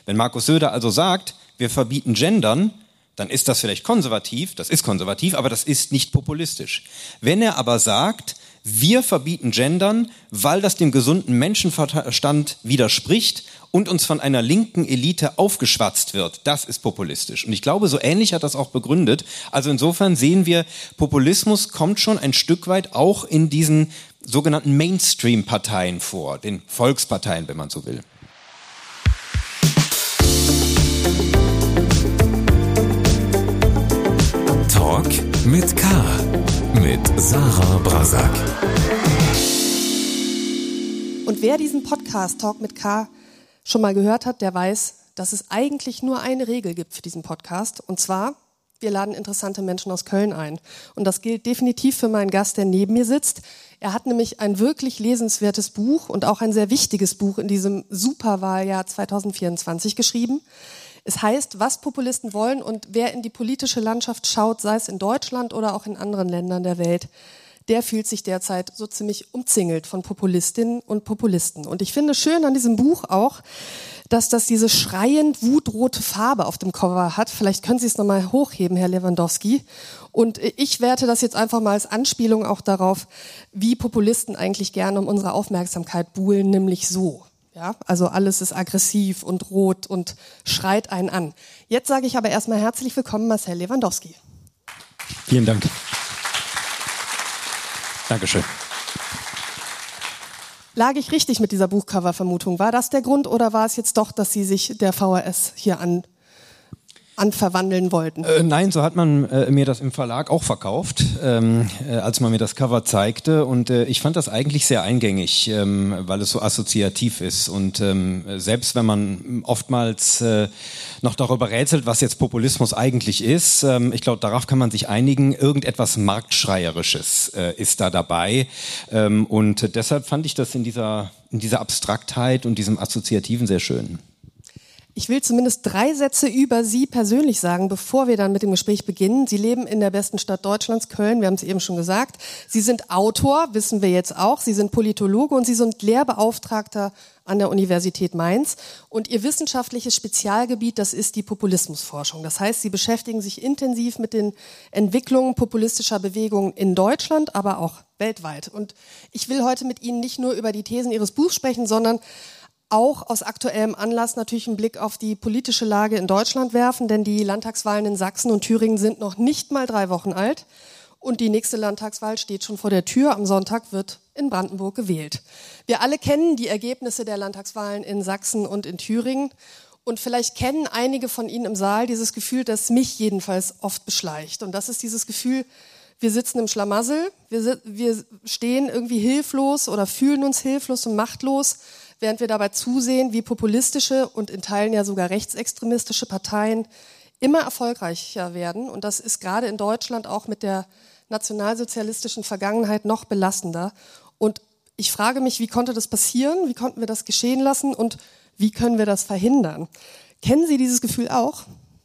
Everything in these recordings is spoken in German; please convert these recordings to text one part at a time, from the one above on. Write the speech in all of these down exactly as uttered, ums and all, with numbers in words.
Wenn Markus Söder also sagt, wir verbieten Gendern, dann ist das vielleicht konservativ, das ist konservativ, aber das ist nicht populistisch. Wenn er aber sagt, wir verbieten Gendern, weil das dem gesunden Menschenverstand widerspricht und uns von einer linken Elite aufgeschwatzt wird, das ist populistisch. Und ich glaube, so ähnlich hat das auch begründet. Also insofern sehen wir, Populismus kommt schon ein Stück weit auch in diesen sogenannten Mainstream-Parteien vor, den Volksparteien, wenn man so will. Talk mit K. mit Sarah Brasak. Und wer diesen Podcast Talk mit K schon mal gehört hat, der weiß, dass es eigentlich nur eine Regel gibt für diesen Podcast. Und zwar, wir laden interessante Menschen aus Köln ein. Und das gilt definitiv für meinen Gast, der neben mir sitzt. Er hat nämlich ein wirklich lesenswertes Buch und auch ein sehr wichtiges Buch in diesem Superwahljahr zwanzig vierundzwanzig geschrieben. Es heißt, was Populisten wollen, und wer in die politische Landschaft schaut, sei es in Deutschland oder auch in anderen Ländern der Welt, der fühlt sich derzeit so ziemlich umzingelt von Populistinnen und Populisten. Und ich finde schön an diesem Buch auch, dass das diese schreiend wutrote Farbe auf dem Cover hat. Vielleicht können Sie es nochmal hochheben, Herr Lewandowski. Und ich werte das jetzt einfach mal als Anspielung auch darauf, wie Populisten eigentlich gerne um unsere Aufmerksamkeit buhlen, nämlich so. Ja, also alles ist aggressiv und rot und schreit einen an. Jetzt sage ich aber erstmal herzlich willkommen, Marcel Lewandowski. Vielen Dank. Dankeschön. Lag ich richtig mit dieser Buchcover-Vermutung? War das der Grund oder war es jetzt doch, dass Sie sich der V H S hier an anverwandeln wollten? Äh, nein, so hat man äh, mir das im Verlag auch verkauft, ähm, äh, als man mir das Cover zeigte, und äh, ich fand das eigentlich sehr eingängig, ähm, weil es so assoziativ ist, und ähm, selbst wenn man oftmals äh, noch darüber rätselt, was jetzt Populismus eigentlich ist, ähm, ich glaube, darauf kann man sich einigen, irgendetwas Marktschreierisches äh, ist da dabei, ähm, und äh, deshalb fand ich das in dieser, in dieser Abstraktheit und diesem Assoziativen sehr schön. Ich will zumindest drei Sätze über Sie persönlich sagen, bevor wir dann mit dem Gespräch beginnen. Sie leben in der besten Stadt Deutschlands, Köln, wir haben es eben schon gesagt. Sie sind Autor, wissen wir jetzt auch. Sie sind Politologe und Sie sind Lehrbeauftragter an der Universität Mainz. Und Ihr wissenschaftliches Spezialgebiet, das ist die Populismusforschung. Das heißt, Sie beschäftigen sich intensiv mit den Entwicklungen populistischer Bewegungen in Deutschland, aber auch weltweit. Und ich will heute mit Ihnen nicht nur über die Thesen Ihres Buchs sprechen, sondern auch aus aktuellem Anlass natürlich einen Blick auf die politische Lage in Deutschland werfen, denn die Landtagswahlen in Sachsen und Thüringen sind noch nicht mal drei Wochen alt und die nächste Landtagswahl steht schon vor der Tür. Am Sonntag wird in Brandenburg gewählt. Wir alle kennen die Ergebnisse der Landtagswahlen in Sachsen und in Thüringen und vielleicht kennen einige von Ihnen im Saal dieses Gefühl, das mich jedenfalls oft beschleicht, und das ist dieses Gefühl, wir sitzen im Schlamassel, wir, wir stehen irgendwie hilflos oder fühlen uns hilflos und machtlos, während wir dabei zusehen, wie populistische und in Teilen ja sogar rechtsextremistische Parteien immer erfolgreicher werden. Und das ist gerade in Deutschland auch mit der nationalsozialistischen Vergangenheit noch belastender. Und ich frage mich, wie konnte das passieren? Wie konnten wir das geschehen lassen? Und wie können wir das verhindern? Kennen Sie dieses Gefühl auch?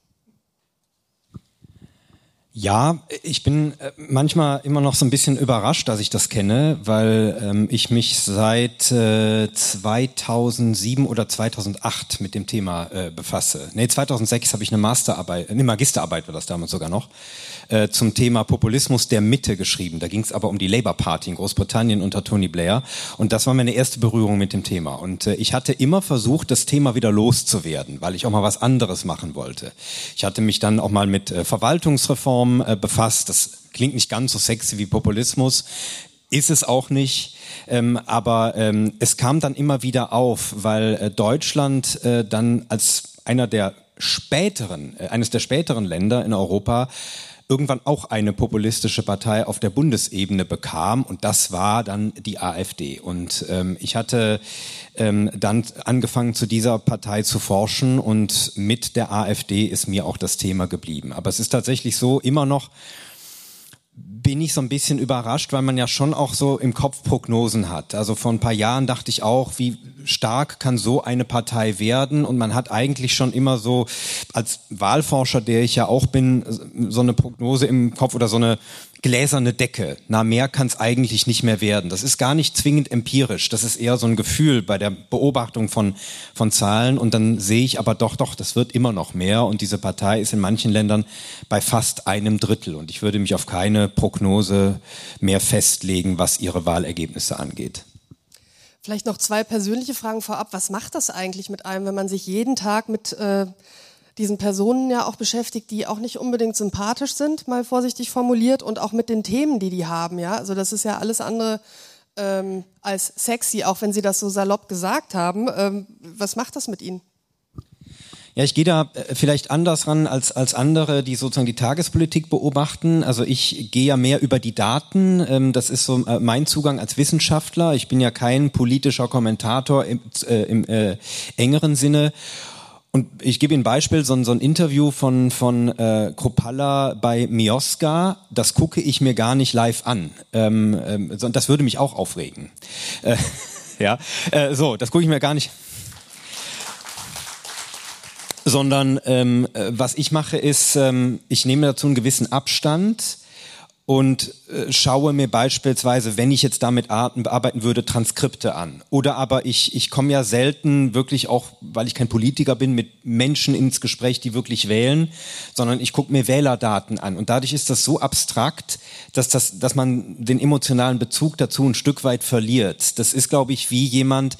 Ja, ich bin manchmal immer noch so ein bisschen überrascht, dass ich das kenne, weil ähm, ich mich seit äh, zweitausendsieben oder zweitausendacht mit dem Thema äh, befasse. Nee, zweitausendsechs habe ich eine Masterarbeit, eine Magisterarbeit war das damals sogar noch, äh, zum Thema Populismus der Mitte geschrieben. Da ging es aber um die Labour Party in Großbritannien unter Tony Blair, und das war meine erste Berührung mit dem Thema. Und äh, ich hatte immer versucht, das Thema wieder loszuwerden, weil ich auch mal was anderes machen wollte. Ich hatte mich dann auch mal mit äh, Verwaltungsreform befasst. Das klingt nicht ganz so sexy wie Populismus, ist es auch nicht, ähm, aber ähm, es kam dann immer wieder auf, weil äh, Deutschland äh, dann als einer der späteren, äh, eines der späteren Länder in Europa irgendwann auch eine populistische Partei auf der Bundesebene bekam, und das war dann die AfD. Und ähm, ich hatte ähm, dann angefangen, zu dieser Partei zu forschen, und mit der AfD ist mir auch das Thema geblieben. Aber es ist tatsächlich so, immer noch bin ich so ein bisschen überrascht, weil man ja schon auch so im Kopf Prognosen hat. Also vor ein paar Jahren dachte ich auch, wie stark kann so eine Partei werden? Und man hat eigentlich schon immer so, als Wahlforscher, der ich ja auch bin, so eine Prognose im Kopf oder so eine gläserne Decke. Na, mehr kann es eigentlich nicht mehr werden. Das ist gar nicht zwingend empirisch. Das ist eher so ein Gefühl bei der Beobachtung von, von Zahlen. Und dann sehe ich aber doch, doch, das wird immer noch mehr. Und diese Partei ist in manchen Ländern bei fast einem Drittel. Und ich würde mich auf keine Prognose mehr festlegen, was ihre Wahlergebnisse angeht. Vielleicht noch zwei persönliche Fragen vorab. Was macht das eigentlich mit einem, wenn man sich jeden Tag mit äh, diesen Personen ja auch beschäftigt, die auch nicht unbedingt sympathisch sind, mal vorsichtig formuliert, und auch mit den Themen, die die haben, ja? Also das ist ja alles andere ähm, als sexy, auch wenn Sie das so salopp gesagt haben. Ähm, was macht das mit Ihnen? Ja, ich gehe da vielleicht anders ran als als andere, die sozusagen die Tagespolitik beobachten. Also ich gehe ja mehr über die Daten. Das ist so mein Zugang als Wissenschaftler. Ich bin ja kein politischer Kommentator im, äh, im äh, engeren Sinne. Und ich gebe Ihnen ein Beispiel, so ein, so ein Interview von von äh, Kropalla bei Mioska, das gucke ich mir gar nicht live an. Ähm, ähm, das würde mich auch aufregen. Äh, ja, äh, so, das gucke ich mir gar nicht. Sondern ähm, was ich mache ist, ähm, ich nehme dazu einen gewissen Abstand und äh, schaue mir beispielsweise, wenn ich jetzt damit arbeiten würde, Transkripte an. Oder aber ich ich komme ja selten wirklich auch, weil ich kein Politiker bin, mit Menschen ins Gespräch, die wirklich wählen, sondern ich gucke mir Wählerdaten an. Und dadurch ist das so abstrakt, dass das, dass man den emotionalen Bezug dazu ein Stück weit verliert. Das ist, glaube ich, wie jemand,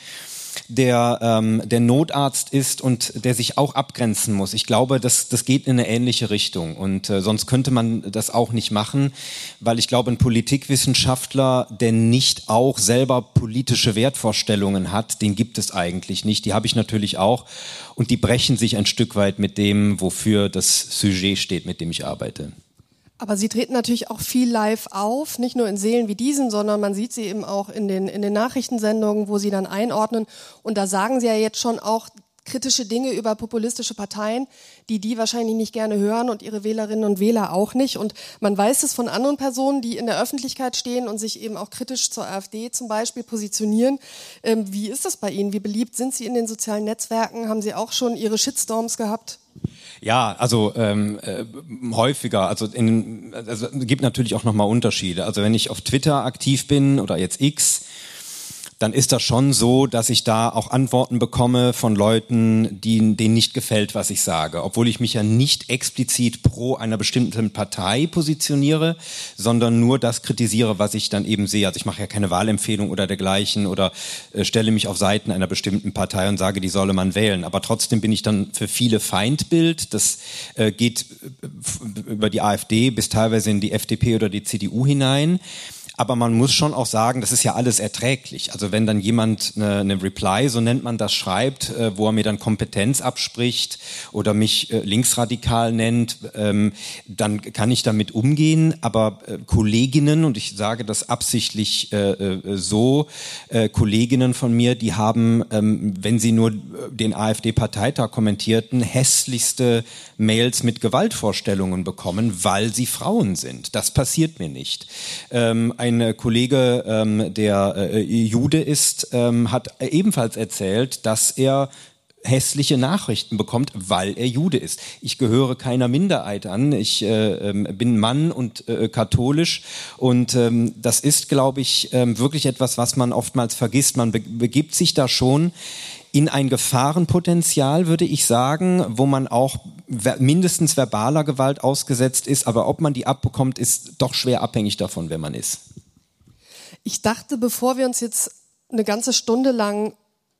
der ähm, der Notarzt ist und der sich auch abgrenzen muss. Ich glaube, das das geht in eine ähnliche Richtung, und äh, sonst könnte man das auch nicht machen, weil ich glaube, ein Politikwissenschaftler, der nicht auch selber politische Wertvorstellungen hat, den gibt es eigentlich nicht. Die habe ich natürlich auch, und die brechen sich ein Stück weit mit dem, wofür das Sujet steht, mit dem ich arbeite. Aber Sie treten natürlich auch viel live auf, nicht nur in Sälen wie diesen, sondern man sieht Sie eben auch in den, in den Nachrichtensendungen, wo Sie dann einordnen. Und da sagen Sie ja jetzt schon auch kritische Dinge über populistische Parteien, die die wahrscheinlich nicht gerne hören und ihre Wählerinnen und Wähler auch nicht. Und man weiß es von anderen Personen, die in der Öffentlichkeit stehen und sich eben auch kritisch zur AfD zum Beispiel positionieren. Ähm, wie ist das bei Ihnen? Wie beliebt sind Sie in den sozialen Netzwerken? Haben Sie auch schon Ihre Shitstorms gehabt? Ja, also ähm, äh, häufiger. Also in, also es gibt natürlich auch nochmal Unterschiede. Also wenn ich auf Twitter aktiv bin oder jetzt X, dann ist das schon so, dass ich da auch Antworten bekomme von Leuten, die, denen nicht gefällt, was ich sage. Obwohl ich mich ja nicht explizit pro einer bestimmten Partei positioniere, sondern nur das kritisiere, was ich dann eben sehe. Also ich mache ja keine Wahlempfehlung oder dergleichen oder äh, stelle mich auf Seiten einer bestimmten Partei und sage, die solle man wählen. Aber trotzdem bin ich dann für viele Feindbild. Das äh, geht über die AfD bis teilweise in die F D P oder die C D U hinein. Aber man muss schon auch sagen, das ist ja alles erträglich. Also wenn dann jemand eine, eine Reply, so nennt man das, schreibt, äh, wo er mir dann Kompetenz abspricht oder mich äh, linksradikal nennt, ähm, dann kann ich damit umgehen. Aber äh, Kolleginnen, und ich sage das absichtlich äh, äh, so, äh, Kolleginnen von mir, die haben, ähm, wenn sie nur den AfD-Parteitag kommentierten, hässlichste Mails mit Gewaltvorstellungen bekommen, weil sie Frauen sind. Das passiert mir nicht. Ähm, Ein Kollege, ähm, der äh, Jude ist, ähm, hat ebenfalls erzählt, dass er hässliche Nachrichten bekommt, weil er Jude ist. Ich gehöre keiner Minderheit an. Ich äh, bin Mann und äh, katholisch, und ähm, das ist, glaube ich, äh, wirklich etwas, was man oftmals vergisst. Man be- begibt sich da schon in ein Gefahrenpotenzial, würde ich sagen, wo man auch mindestens verbaler Gewalt ausgesetzt ist, aber ob man die abbekommt, ist doch schwer abhängig davon, wer man ist. Ich dachte, bevor wir uns jetzt eine ganze Stunde lang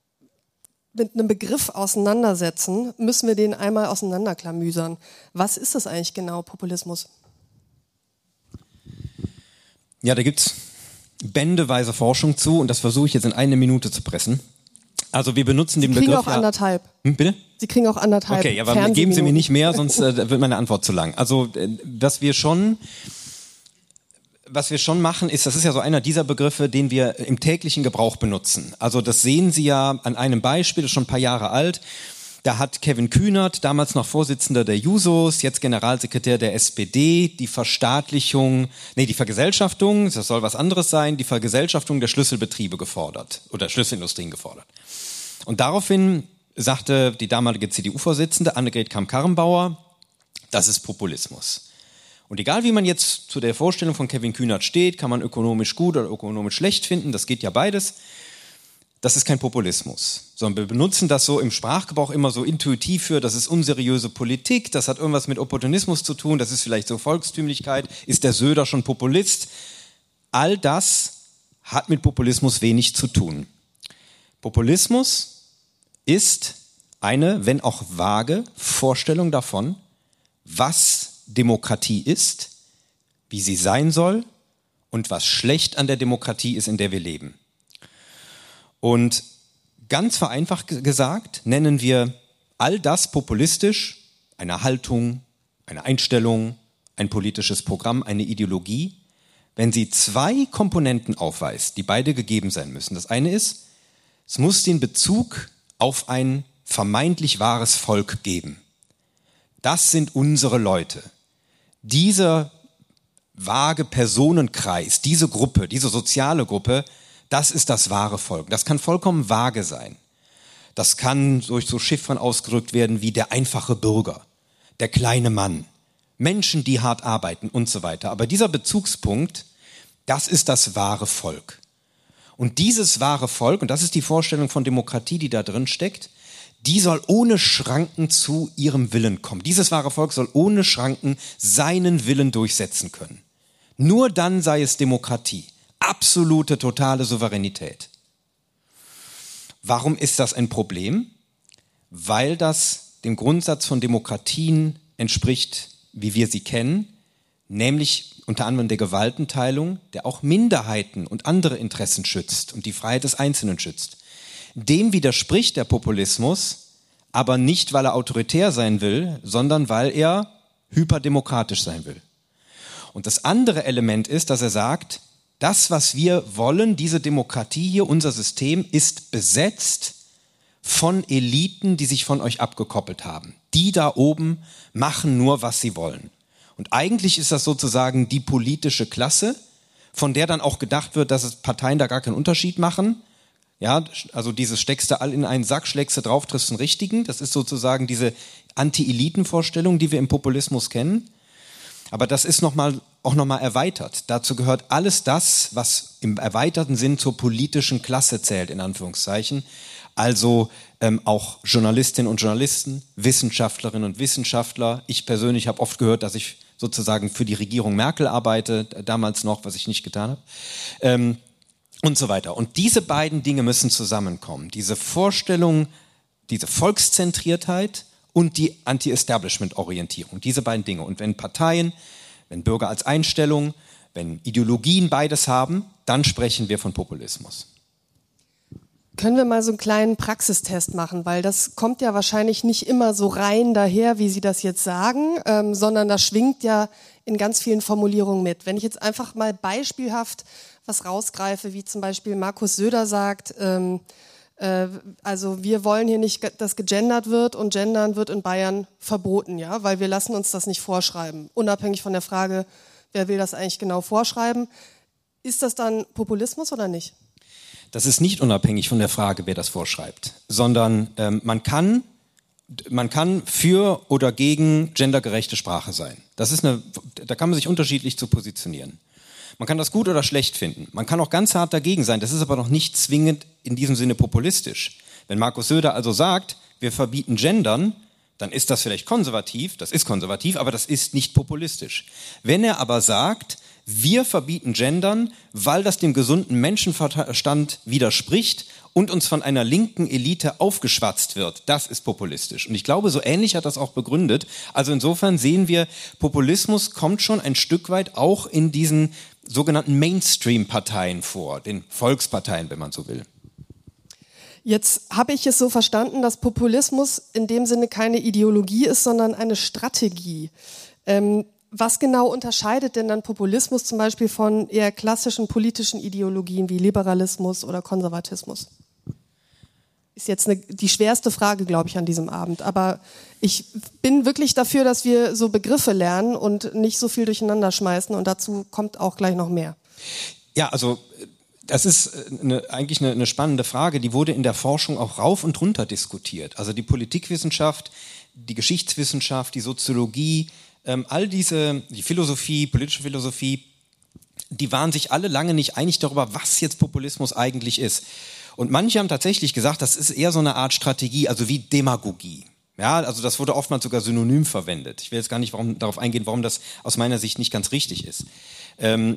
mit einem Begriff auseinandersetzen, müssen wir den einmal auseinanderklamüsern. Was ist das eigentlich genau, Populismus? Ja, da gibt's bändeweise Forschung zu, und das versuche ich jetzt in eine Minute zu pressen. Also wir benutzen den Sie kriegen Begriff... auch ja, anderthalb. Hm, bitte? Sie kriegen auch anderthalb. Okay, aber geben Sie mir nicht mehr, sonst äh, wird meine Antwort zu lang. Also äh, was wir schon... Was wir schon machen, ist, das ist ja so einer dieser Begriffe, den wir im täglichen Gebrauch benutzen. Also das sehen Sie ja an einem Beispiel, das ist schon ein paar Jahre alt. Da hat Kevin Kühnert, damals noch Vorsitzender der Jusos, jetzt Generalsekretär der S P D, die Verstaatlichung, nee, die Vergesellschaftung, das soll was anderes sein, die Vergesellschaftung der Schlüsselbetriebe gefordert oder Schlüsselindustrien gefordert. Und daraufhin sagte die damalige C D U-Vorsitzende Annegret Kramp-Karrenbauer, das ist Populismus. Und egal wie man jetzt zu der Vorstellung von Kevin Kühnert steht, kann man ökonomisch gut oder ökonomisch schlecht finden, das geht ja beides. Das ist kein Populismus, sondern wir benutzen das so im Sprachgebrauch immer so intuitiv für, das ist unseriöse Politik, das hat irgendwas mit Opportunismus zu tun, das ist vielleicht so Volkstümlichkeit, ist der Söder schon Populist? All das hat mit Populismus wenig zu tun. Populismus ist eine, wenn auch vage, Vorstellung davon, was Demokratie ist, wie sie sein soll und was schlecht an der Demokratie ist, in der wir leben. Und ganz vereinfacht gesagt nennen wir all das populistisch, eine Haltung, eine Einstellung, ein politisches Programm, eine Ideologie, wenn sie zwei Komponenten aufweist, die beide gegeben sein müssen. Das eine ist, es muss den Bezug auf ein vermeintlich wahres Volk geben. Das sind unsere Leute. Dieser vage Personenkreis, diese Gruppe, diese soziale Gruppe, das ist das wahre Volk. Das kann vollkommen vage sein. Das kann durch so Chiffren ausgedrückt werden wie der einfache Bürger, der kleine Mann, Menschen, die hart arbeiten und so weiter. Aber dieser Bezugspunkt, das ist das wahre Volk. Und dieses wahre Volk, und das ist die Vorstellung von Demokratie, die da drin steckt, die soll ohne Schranken zu ihrem Willen kommen. Dieses wahre Volk soll ohne Schranken seinen Willen durchsetzen können. Nur dann sei es Demokratie. Absolute, totale Souveränität. Warum ist das ein Problem? Weil das dem Grundsatz von Demokratien entspricht, wie wir sie kennen, nämlich unter anderem der Gewaltenteilung, der auch Minderheiten und andere Interessen schützt und die Freiheit des Einzelnen schützt. Dem widerspricht der Populismus, aber nicht, weil er autoritär sein will, sondern weil er hyperdemokratisch sein will. Und das andere Element ist, dass er sagt, das, was wir wollen, diese Demokratie hier, unser System, ist besetzt von Eliten, die sich von euch abgekoppelt haben. Die da oben machen nur, was sie wollen. Und eigentlich ist das sozusagen die politische Klasse, von der dann auch gedacht wird, dass es Parteien da gar keinen Unterschied machen. Ja, also dieses steckst du all in einen Sack, schlägst du drauf, triffst einen richtigen. Das ist sozusagen diese Anti-Eliten-Vorstellung, die wir im Populismus kennen. Aber das ist noch mal, auch nochmal erweitert. Dazu gehört alles das, was im erweiterten Sinn zur politischen Klasse zählt, in Anführungszeichen. Also ähm, auch Journalistinnen und Journalisten, Wissenschaftlerinnen und Wissenschaftler. Ich persönlich habe oft gehört, dass ich sozusagen für die Regierung Merkel arbeite, damals noch, was ich nicht getan habe. Ähm, und so weiter. Und diese beiden Dinge müssen zusammenkommen. Diese Vorstellung, diese Volkszentriertheit und die Anti-Establishment-Orientierung. Diese beiden Dinge. Und wenn Parteien, wenn Bürger als Einstellung, wenn Ideologien beides haben, dann sprechen wir von Populismus. Können wir mal so einen kleinen Praxistest machen, weil das kommt ja wahrscheinlich nicht immer so rein daher, wie Sie das jetzt sagen, ähm, sondern das schwingt ja in ganz vielen Formulierungen mit. Wenn ich jetzt einfach mal beispielhaft was rausgreife, wie zum Beispiel Markus Söder sagt, ähm, äh, also wir wollen hier nicht, dass gegendert wird und gendern wird in Bayern verboten, ja, weil wir lassen uns das nicht vorschreiben, unabhängig von der Frage, wer will das eigentlich genau vorschreiben. Ist das dann Populismus oder nicht? Das ist nicht unabhängig von der Frage, wer das vorschreibt, sondern ähm, man kann, man kann für oder gegen gendergerechte Sprache sein. Das ist eine, da kann man sich unterschiedlich zu positionieren. Man kann das gut oder schlecht finden. Man kann auch ganz hart dagegen sein. Das ist aber noch nicht zwingend in diesem Sinne populistisch. Wenn Markus Söder also sagt, wir verbieten Gendern, dann ist das vielleicht konservativ, das ist konservativ, aber das ist nicht populistisch. Wenn er aber sagt, wir verbieten Gendern, weil das dem gesunden Menschenverstand widerspricht und uns von einer linken Elite aufgeschwatzt wird, das ist populistisch. Und ich glaube, so ähnlich hat das auch begründet. Also insofern sehen wir, Populismus kommt schon ein Stück weit auch in diesen sogenannten Mainstream-Parteien vor, den Volksparteien, wenn man so will. Jetzt habe ich es so verstanden, dass Populismus in dem Sinne keine Ideologie ist, sondern eine Strategie. Ähm, was genau unterscheidet denn dann Populismus zum Beispiel von eher klassischen politischen Ideologien wie Liberalismus oder Konservatismus? Ist jetzt eine, die schwerste Frage, glaube ich, an diesem Abend. Aber ich bin wirklich dafür, dass wir so Begriffe lernen und nicht so viel durcheinander schmeißen. Und dazu kommt auch gleich noch mehr. Ja, also das ist eine, eigentlich eine, eine spannende Frage. Die wurde in der Forschung auch rauf und runter diskutiert. Also die Politikwissenschaft die Geschichtswissenschaft, die Soziologie, ähm, all diese, die Philosophie, politische Philosophie, die waren sich alle lange nicht einig darüber, was jetzt Populismus eigentlich ist. Und manche haben tatsächlich gesagt, das ist eher so eine Art Strategie, also wie Demagogie. Ja, also das wurde oftmals sogar synonym verwendet. Ich will jetzt gar nicht warum, darauf eingehen, warum das aus meiner Sicht nicht ganz richtig ist. Ähm,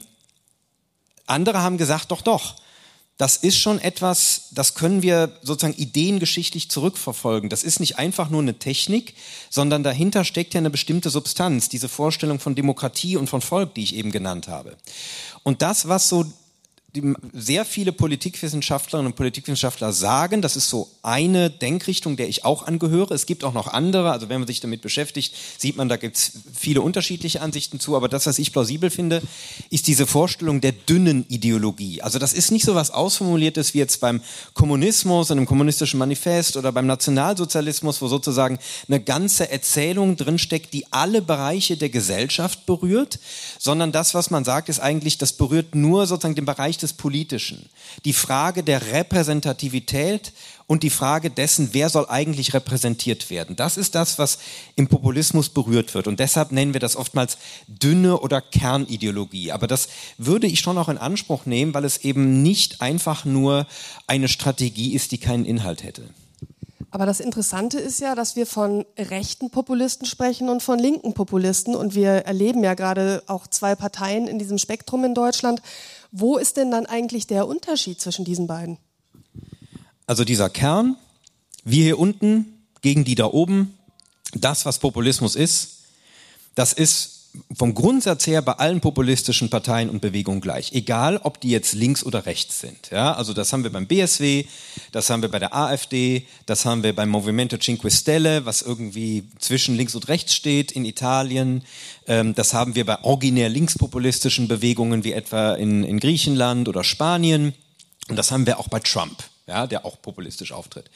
andere haben gesagt, doch, doch, das ist schon etwas, das können wir sozusagen ideengeschichtlich zurückverfolgen. Das ist nicht einfach nur eine Technik, sondern dahinter steckt ja eine bestimmte Substanz, diese Vorstellung von Demokratie und von Volk, die ich eben genannt habe. Und das, was so die, sehr viele Politikwissenschaftlerinnen und Politikwissenschaftler sagen, das ist so eine Denkrichtung, der ich auch angehöre. Es gibt auch noch andere, also wenn man sich damit beschäftigt, sieht man, da gibt es viele unterschiedliche Ansichten zu, aber das, was ich plausibel finde, ist diese Vorstellung der dünnen Ideologie. Also das ist nicht so was Ausformuliertes wie jetzt beim Kommunismus, in einem kommunistischen Manifest oder beim Nationalsozialismus, wo sozusagen eine ganze Erzählung drinsteckt, die alle Bereiche der Gesellschaft berührt, sondern das, was man sagt, ist eigentlich, das berührt nur sozusagen den Bereich des Politischen. Die Frage der Repräsentativität und die Frage dessen, wer soll eigentlich repräsentiert werden. Das ist das, was im Populismus berührt wird. Und deshalb nennen wir das oftmals dünne oder Kernideologie. Aber das würde ich schon auch in Anspruch nehmen, weil es eben nicht einfach nur eine Strategie ist, die keinen Inhalt hätte. Aber das Interessante ist ja, dass wir von rechten Populisten sprechen und von linken Populisten. Und wir erleben ja gerade auch zwei Parteien in diesem Spektrum in Deutschland. Wo ist denn dann eigentlich der Unterschied zwischen diesen beiden? Also dieser Kern, wir hier unten gegen die da oben, das, was Populismus ist, das ist vom Grundsatz her bei allen populistischen Parteien und Bewegungen gleich. Egal, ob die jetzt links oder rechts sind. Ja, also das haben wir beim B S W, das haben wir bei der AfD, das haben wir beim Movimento Cinque Stelle, was irgendwie zwischen links und rechts steht in Italien. Ähm, das haben wir bei originär linkspopulistischen Bewegungen wie etwa in, in Griechenland oder Spanien. Und das haben wir auch bei Trump, ja, der auch populistisch auftritt.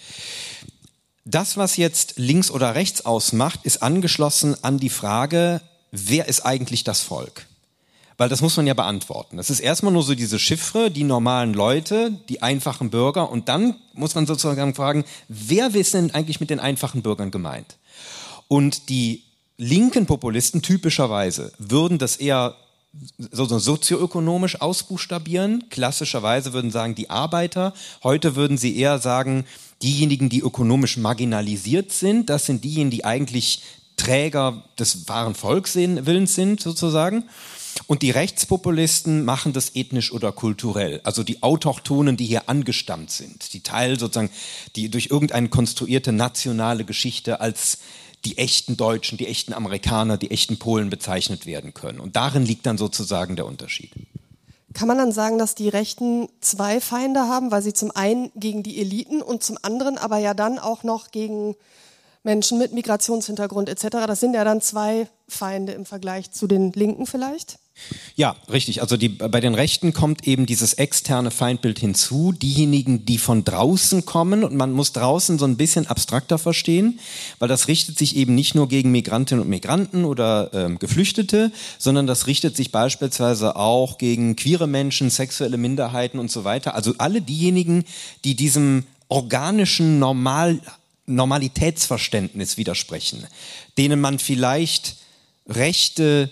Das, was jetzt links oder rechts ausmacht, ist angeschlossen an die Frage, wer ist eigentlich das Volk? Weil das muss man ja beantworten. Das ist erstmal nur so diese Chiffre, die normalen Leute, die einfachen Bürger. Und dann muss man sozusagen fragen, wer ist denn eigentlich mit den einfachen Bürgern gemeint? Und die linken Populisten typischerweise würden das eher so, so sozioökonomisch ausbuchstabieren. Klassischerweise würden sagen, die Arbeiter. Heute würden sie eher sagen, diejenigen, die ökonomisch marginalisiert sind, das sind diejenigen, die eigentlich Träger des wahren Volkswillens sind, sozusagen. Und die Rechtspopulisten machen das ethnisch oder kulturell. Also die Autochtonen, die hier angestammt sind. Die Teil sozusagen, die durch irgendeine konstruierte nationale Geschichte als die echten Deutschen, die echten Amerikaner, die echten Polen bezeichnet werden können. Und darin liegt dann sozusagen der Unterschied. Kann man dann sagen, dass die Rechten zwei Feinde haben, weil sie zum einen gegen die Eliten und zum anderen aber ja dann auch noch gegen Menschen mit Migrationshintergrund et cetera. Das sind ja dann zwei Feinde im Vergleich zu den Linken vielleicht? Ja, richtig. Also die, bei den Rechten kommt eben dieses externe Feindbild hinzu. Diejenigen, die von draußen kommen, und man muss draußen so ein bisschen abstrakter verstehen, weil das richtet sich eben nicht nur gegen Migrantinnen und Migranten oder ähm, Geflüchtete, sondern das richtet sich beispielsweise auch gegen queere Menschen, sexuelle Minderheiten und so weiter. Also alle diejenigen, die diesem organischen Normal Normalitätsverständnis widersprechen, denen man vielleicht Rechte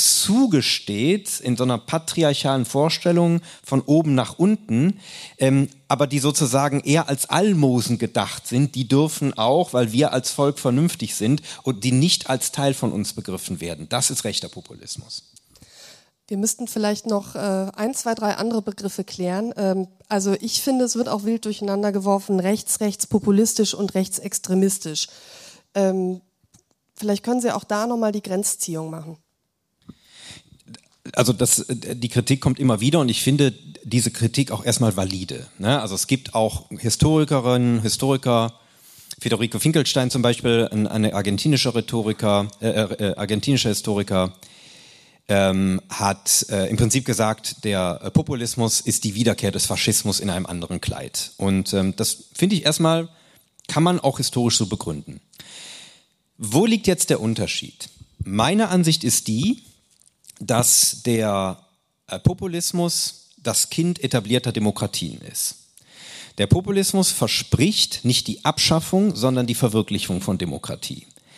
zugesteht in so einer patriarchalen Vorstellung von oben nach unten, ähm, aber die sozusagen eher als Almosen gedacht sind, die dürfen auch, weil wir als Volk vernünftig sind und die nicht als Teil von uns begriffen werden. Das ist rechter Populismus. Wir müssten vielleicht noch äh, ein, zwei, drei andere Begriffe klären. Ähm, also ich finde, es wird auch wild durcheinander geworfen, rechts, rechtspopulistisch und rechtsextremistisch. Ähm, vielleicht können Sie auch da nochmal die Grenzziehung machen. Also das, die Kritik kommt immer wieder und ich finde diese Kritik auch erstmal valide. Ne? Also es gibt auch Historikerinnen, Historiker, Federico Finkelstein zum Beispiel, ein, eine argentinische Rhetoriker, äh, äh, argentinischer Historiker, Ähm, hat äh, im Prinzip gesagt, der äh, Populismus ist die Wiederkehr des Faschismus in einem anderen Kleid. Und ähm, das finde ich erstmal, kann man auch historisch so begründen. Wo liegt jetzt der Unterschied? Meine Ansicht ist die, dass der äh, Populismus das Kind etablierter Demokratien ist. Der Populismus verspricht nicht die Abschaffung, sondern die Verwirklichung von Demokratie.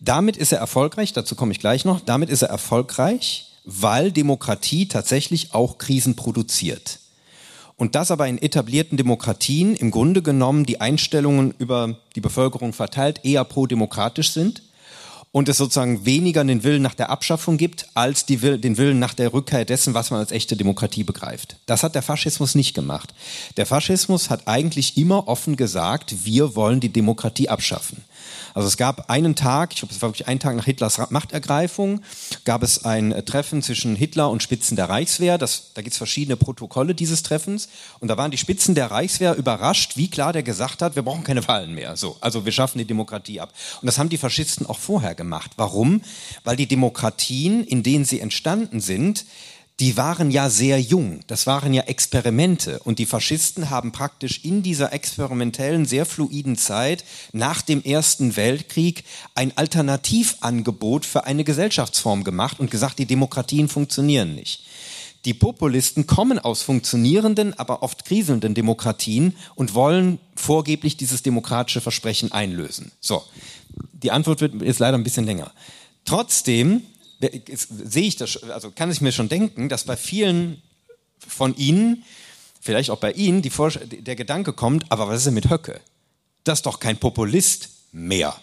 Damit ist er erfolgreich, dazu komme ich gleich noch, damit ist er erfolgreich, weil Demokratie tatsächlich auch Krisen produziert. Und dass aber in etablierten Demokratien im Grunde genommen die Einstellungen über die Bevölkerung verteilt eher pro-demokratisch sind und es sozusagen weniger den Willen nach der Abschaffung gibt, als die Will- den Willen nach der Rückkehr dessen, was man als echte Demokratie begreift. Das hat der Faschismus nicht gemacht. Der Faschismus hat eigentlich immer offen gesagt, wir wollen die Demokratie abschaffen. Also es gab einen Tag, ich glaube, es war wirklich ein Tag nach Hitlers Machtergreifung, gab es ein Treffen zwischen Hitler und Spitzen der Reichswehr. Das, da gibt es verschiedene Protokolle dieses Treffens. Und da waren die Spitzen der Reichswehr überrascht, wie klar der gesagt hat, wir brauchen keine Wahlen mehr. So, also wir schaffen die Demokratie ab. Und das haben die Faschisten auch vorher gemacht. Warum? Weil die Demokratien, in denen sie entstanden sind, die waren ja sehr jung, das waren ja Experimente und die Faschisten haben praktisch in dieser experimentellen, sehr fluiden Zeit nach dem Ersten Weltkrieg ein Alternativangebot für eine Gesellschaftsform gemacht und gesagt, die Demokratien funktionieren nicht. Die Populisten kommen aus funktionierenden, aber oft kriselnden Demokratien und wollen vorgeblich dieses demokratische Versprechen einlösen. So, die Antwort wird, ist leider ein bisschen länger. Trotzdem sehe ich das, also kann ich mir schon denken, dass bei vielen von Ihnen, vielleicht auch bei Ihnen, die Vorsch- der Gedanke kommt, aber was ist denn mit Höcke? Das ist doch kein Populist mehr.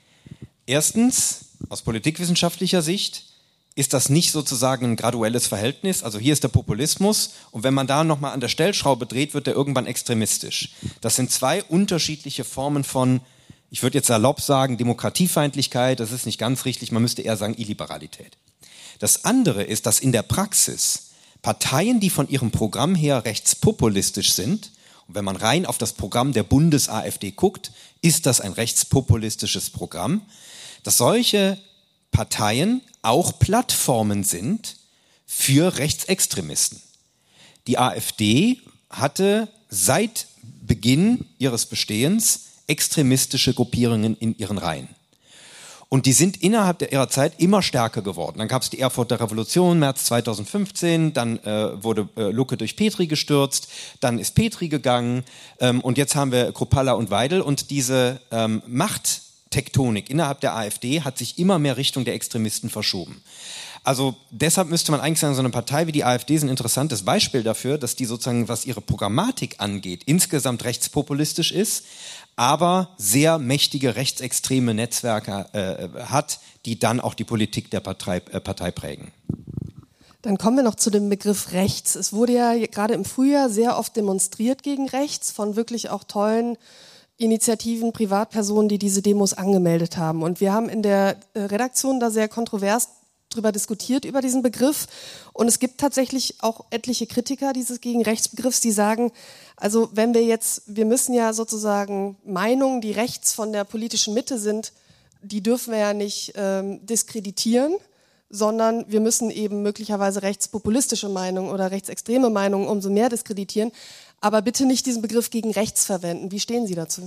Erstens, aus politikwissenschaftlicher Sicht, ist das nicht sozusagen ein graduelles Verhältnis. Also hier ist der Populismus und wenn man da nochmal an der Stellschraube dreht, wird der irgendwann extremistisch. Das sind zwei unterschiedliche Formen von, ich würde jetzt salopp sagen, Demokratiefeindlichkeit, das ist nicht ganz richtig, man müsste eher sagen Illiberalität. Das andere ist, dass in der Praxis Parteien, die von ihrem Programm her rechtspopulistisch sind, und wenn man rein auf das Programm der Bundes-AfD guckt, ist das ein rechtspopulistisches Programm, dass solche Parteien auch Plattformen sind für Rechtsextremisten. Die AfD hatte seit Beginn ihres Bestehens extremistische Gruppierungen in ihren Reihen. Und die sind innerhalb der, ihrer Zeit immer stärker geworden. Dann gab es die Erfurter Revolution, März zweitausendfünfzehn, dann äh, wurde äh, Lucke durch Petri gestürzt, dann ist Petri gegangen ähm, und jetzt haben wir Kruppalla und Weidel und diese ähm, Machttektonik innerhalb der AfD hat sich immer mehr Richtung der Extremisten verschoben. Also deshalb müsste man eigentlich sagen, so eine Partei wie die AfD ist ein interessantes Beispiel dafür, dass die sozusagen, was ihre Programmatik angeht, insgesamt rechtspopulistisch ist, aber sehr mächtige rechtsextreme Netzwerke äh, hat, die dann auch die Politik der Partei, äh, Partei prägen. Dann kommen wir noch zu dem Begriff rechts. Es wurde ja gerade im Frühjahr sehr oft demonstriert gegen rechts von wirklich auch tollen Initiativen, Privatpersonen, die diese Demos angemeldet haben. Und wir haben in der Redaktion da sehr kontrovers drüber diskutiert, über diesen Begriff. Und es gibt tatsächlich auch etliche Kritiker dieses Gegen-Rechts-Begriffs, die sagen, also wenn wir jetzt, wir müssen ja sozusagen Meinungen, die rechts von der politischen Mitte sind, die dürfen wir ja nicht ähm, diskreditieren, sondern wir müssen eben möglicherweise rechtspopulistische Meinungen oder rechtsextreme Meinungen umso mehr diskreditieren. Aber bitte nicht diesen Begriff gegen rechts verwenden. Wie stehen Sie dazu?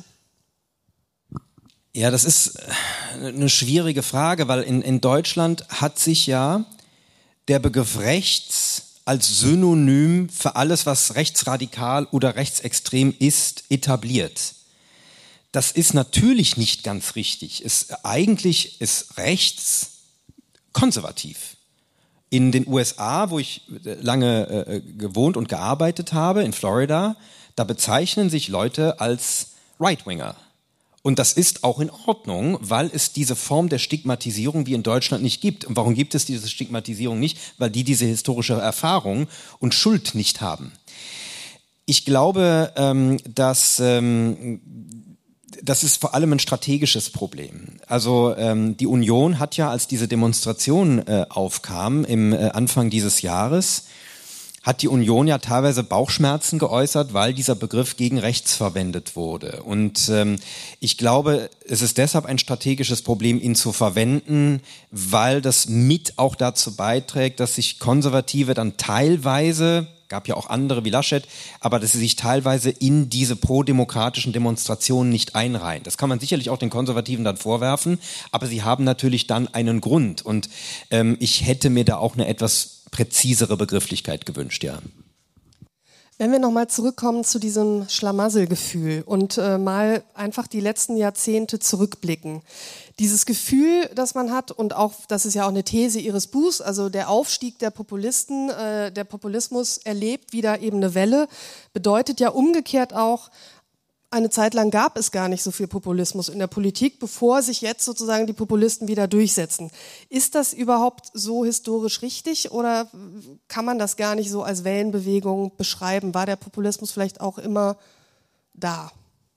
Ja, das ist eine schwierige Frage, weil in, in Deutschland hat sich ja der Begriff rechts als Synonym für alles, was rechtsradikal oder rechtsextrem ist, etabliert. Das ist natürlich nicht ganz richtig. Es, eigentlich ist rechts konservativ. In den U S A, wo ich lange äh, gewohnt und gearbeitet habe, in Florida, da bezeichnen sich Leute als Right-Winger. Und das ist auch in Ordnung, weil es diese Form der Stigmatisierung wie in Deutschland nicht gibt. Und warum gibt es diese Stigmatisierung nicht? Weil die diese historische Erfahrung und Schuld nicht haben. Ich glaube, ähm, dass ähm, das ist vor allem ein strategisches Problem. Also ähm, die Union hat ja, als diese Demonstration äh, aufkam im äh, Anfang dieses Jahres, hat die Union ja teilweise Bauchschmerzen geäußert, weil dieser Begriff gegen rechts verwendet wurde. Und ähm, ich glaube, es ist deshalb ein strategisches Problem, ihn zu verwenden, weil das mit auch dazu beiträgt, dass sich Konservative dann teilweise, gab ja auch andere wie Laschet, aber dass sie sich teilweise in diese prodemokratischen Demonstrationen nicht einreihen. Das kann man sicherlich auch den Konservativen dann vorwerfen, aber sie haben natürlich dann einen Grund. Und ähm, ich hätte mir da auch eine etwas präzisere Begrifflichkeit gewünscht, ja. Wenn wir nochmal zurückkommen zu diesem Schlamassel-Gefühl und äh, mal einfach die letzten Jahrzehnte zurückblicken. Dieses Gefühl, das man hat, und auch, das ist ja auch eine These Ihres Buchs, also der Aufstieg der Populisten, äh, der Populismus erlebt wieder eben eine Welle, bedeutet ja umgekehrt auch, eine Zeit lang gab es gar nicht so viel Populismus in der Politik, bevor sich jetzt sozusagen die Populisten wieder durchsetzen. Ist das überhaupt so historisch richtig oder kann man das gar nicht so als Wellenbewegung beschreiben? War der Populismus vielleicht auch immer da?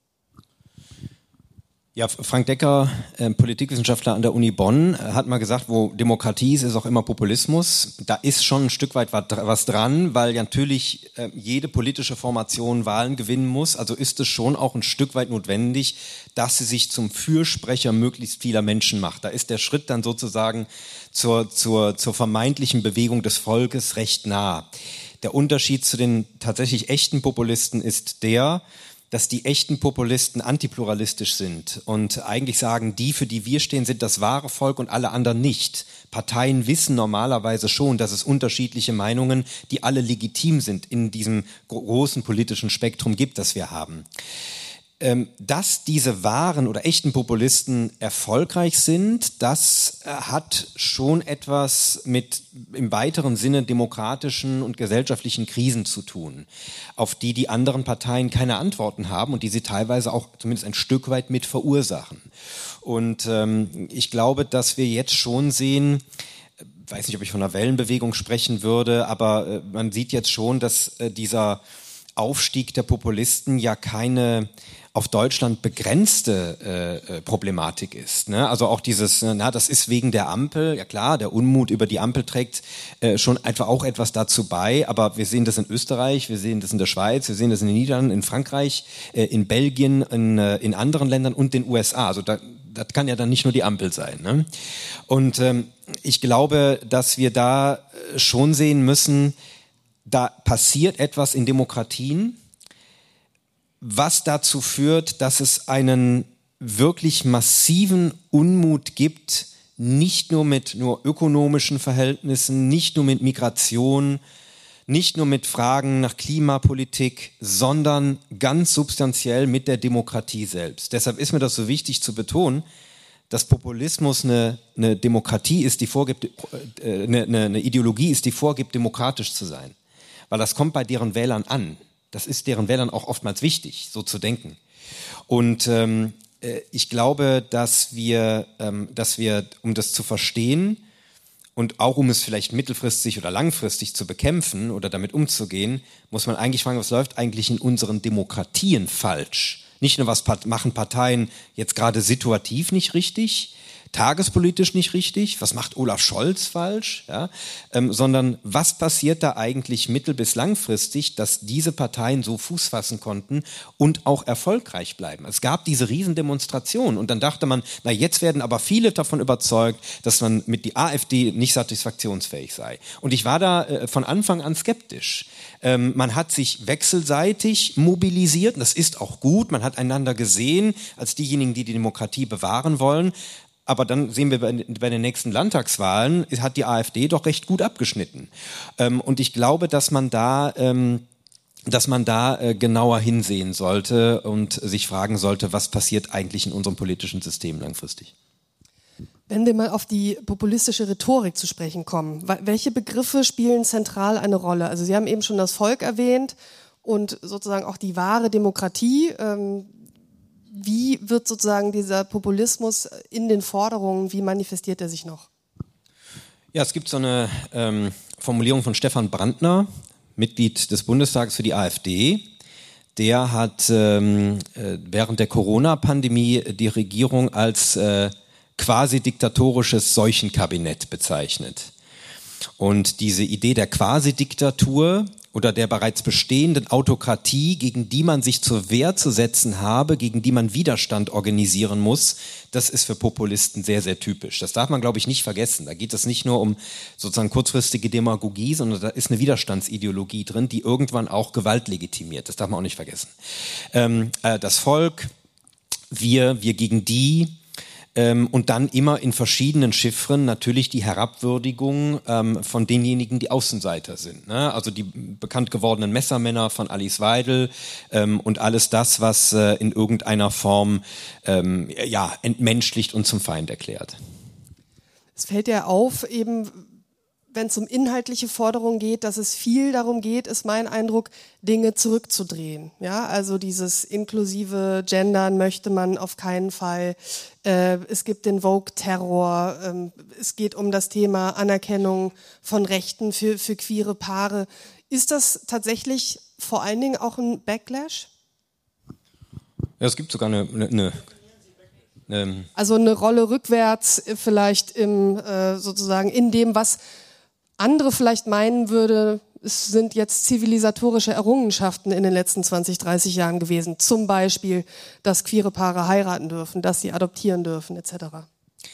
Ja, Frank Decker, äh, Politikwissenschaftler an der Uni Bonn, äh, hat mal gesagt, wo Demokratie ist, ist auch immer Populismus. Da ist schon ein Stück weit was, was dran, weil ja natürlich äh, jede politische Formation Wahlen gewinnen muss. Also ist es schon auch ein Stück weit notwendig, dass sie sich zum Fürsprecher möglichst vieler Menschen macht. Da ist der Schritt dann sozusagen zur, zur, zur vermeintlichen Bewegung des Volkes recht nah. Der Unterschied zu den tatsächlich echten Populisten ist der, dass die echten Populisten antipluralistisch sind und eigentlich sagen, die, für die wir stehen, sind das wahre Volk und alle anderen nicht. Parteien wissen normalerweise schon, dass es unterschiedliche Meinungen, die alle legitim sind, in diesem großen politischen Spektrum gibt, das wir haben. Dass diese wahren oder echten Populisten erfolgreich sind, das hat schon etwas mit im weiteren Sinne demokratischen und gesellschaftlichen Krisen zu tun, auf die die anderen Parteien keine Antworten haben und die sie teilweise auch zumindest ein Stück weit mit verursachen. Und ähm, ich glaube, dass wir jetzt schon sehen, ich weiß nicht, ob ich von einer Wellenbewegung sprechen würde, aber äh, man sieht jetzt schon, dass äh, dieser Aufstieg der Populisten ja keine auf Deutschland begrenzte äh, Problematik ist. Ne? Also auch dieses, na, das ist wegen der Ampel, ja klar, der Unmut über die Ampel trägt äh, schon einfach auch etwas dazu bei, aber wir sehen das in Österreich, wir sehen das in der Schweiz, wir sehen das in den Niederlanden, in Frankreich, äh, in Belgien, in, äh, in anderen Ländern und den U S A. Also da, das kann ja dann nicht nur die Ampel sein. Ne? Und ähm, ich glaube, dass wir da schon sehen müssen, da passiert etwas in Demokratien, was dazu führt, dass es einen wirklich massiven Unmut gibt, nicht nur mit nur ökonomischen Verhältnissen, nicht nur mit Migration, nicht nur mit Fragen nach Klimapolitik, sondern ganz substanziell mit der Demokratie selbst. Deshalb ist mir das so wichtig zu betonen, dass Populismus eine, eine Demokratie ist, die vorgibt, äh, eine, eine Ideologie ist, die vorgibt, demokratisch zu sein. Weil das kommt bei deren Wählern an. Das ist deren Wählern auch oftmals wichtig, so zu denken. Und ähm, äh, ich glaube, dass wir, ähm, dass wir, um das zu verstehen und auch um es vielleicht mittelfristig oder langfristig zu bekämpfen oder damit umzugehen, muss man eigentlich fragen, was läuft eigentlich in unseren Demokratien falsch? Nicht nur, was machen Parteien jetzt gerade situativ nicht richtig, tagespolitisch nicht richtig, was macht Olaf Scholz falsch, ja, ähm, sondern was passiert da eigentlich mittel- bis langfristig, dass diese Parteien so Fuß fassen konnten und auch erfolgreich bleiben. Es gab diese Riesendemonstration und dann dachte man, na jetzt werden aber viele davon überzeugt, dass man mit die AfD nicht satisfaktionsfähig sei. Und ich war da äh, von Anfang an skeptisch. Ähm, man hat sich wechselseitig mobilisiert, das ist auch gut, man hat einander gesehen als diejenigen, die die Demokratie bewahren wollen. Aber dann sehen wir bei den nächsten Landtagswahlen, hat die AfD doch recht gut abgeschnitten. Und ich glaube, dass man da, dass man da genauer hinsehen sollte und sich fragen sollte, was passiert eigentlich in unserem politischen System langfristig. Wenn wir mal auf die populistische Rhetorik zu sprechen kommen, welche Begriffe spielen zentral eine Rolle? Also Sie haben eben schon das Volk erwähnt und sozusagen auch die wahre Demokratie. Wie wird sozusagen dieser Populismus in den Forderungen, wie manifestiert er sich noch? Ja, es gibt so eine ähm, Formulierung von Stefan Brandner, Mitglied des Bundestages für die AfD. Der hat ähm, äh, während der Corona-Pandemie die Regierung als äh, quasi diktatorisches Seuchenkabinett bezeichnet. Und diese Idee der Quasi-Diktatur oder der bereits bestehenden Autokratie, gegen die man sich zur Wehr zu setzen habe, gegen die man Widerstand organisieren muss, das ist für Populisten sehr, sehr typisch. Das darf man, glaube ich, nicht vergessen. Da geht es nicht nur um sozusagen kurzfristige Demagogie, sondern da ist eine Widerstandsideologie drin, die irgendwann auch Gewalt legitimiert. Das darf man auch nicht vergessen. Ähm, äh, das Volk, wir, wir gegen die, Ähm, und dann immer in verschiedenen Chiffren natürlich die Herabwürdigung ähm, von denjenigen, die Außenseiter sind. Ne? Also die bekannt gewordenen Messermänner von Alice Weidel ähm, und alles das, was äh, in irgendeiner Form ähm, ja, entmenschlicht und zum Feind erklärt. Es fällt ja auf, eben wenn es um inhaltliche Forderungen geht, dass es viel darum geht, ist mein Eindruck, Dinge zurückzudrehen. Ja, also dieses inklusive Gendern möchte man auf keinen Fall. Äh, es gibt den Vogue-Terror. Ähm, es geht um das Thema Anerkennung von Rechten für, für queere Paare. Ist das tatsächlich vor allen Dingen auch ein Backlash? Ja, es gibt sogar eine... eine, eine also eine Rolle rückwärts vielleicht im äh, sozusagen in dem, was andere vielleicht meinen würde, es sind jetzt zivilisatorische Errungenschaften in den letzten zwanzig, dreißig Jahren gewesen. Zum Beispiel, dass queere Paare heiraten dürfen, dass sie adoptieren dürfen, et cetera.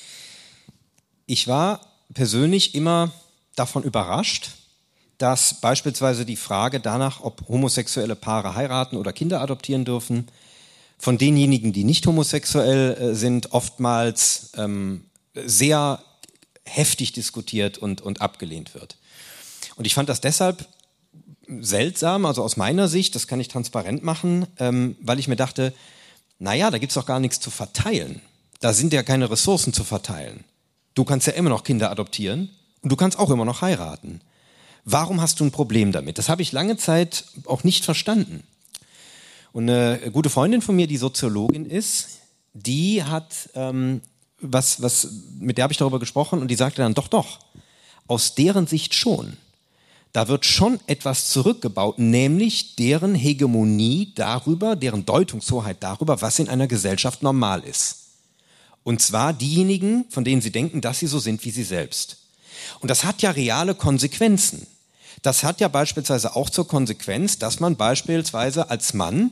Ich war persönlich immer davon überrascht, dass beispielsweise die Frage danach, ob homosexuelle Paare heiraten oder Kinder adoptieren dürfen, von denjenigen, die nicht homosexuell äh, sind, oftmals ähm, sehr heftig diskutiert und, und abgelehnt wird. Und ich fand das deshalb seltsam, also aus meiner Sicht, das kann ich transparent machen, ähm, weil ich mir dachte, naja, da gibt's doch gar nichts zu verteilen. Da sind ja keine Ressourcen zu verteilen. Du kannst ja immer noch Kinder adoptieren und du kannst auch immer noch heiraten. Warum hast du ein Problem damit? Das habe ich lange Zeit auch nicht verstanden. Und eine gute Freundin von mir, die Soziologin ist, die hat... Ähm, Was, was, mit der habe ich darüber gesprochen und die sagte dann, doch, doch, aus deren Sicht schon. Da wird schon etwas zurückgebaut, nämlich deren Hegemonie darüber, deren Deutungshoheit darüber, was in einer Gesellschaft normal ist. Und zwar diejenigen, von denen sie denken, dass sie so sind wie sie selbst. Und das hat ja reale Konsequenzen. Das hat ja beispielsweise auch zur Konsequenz, dass man beispielsweise als Mann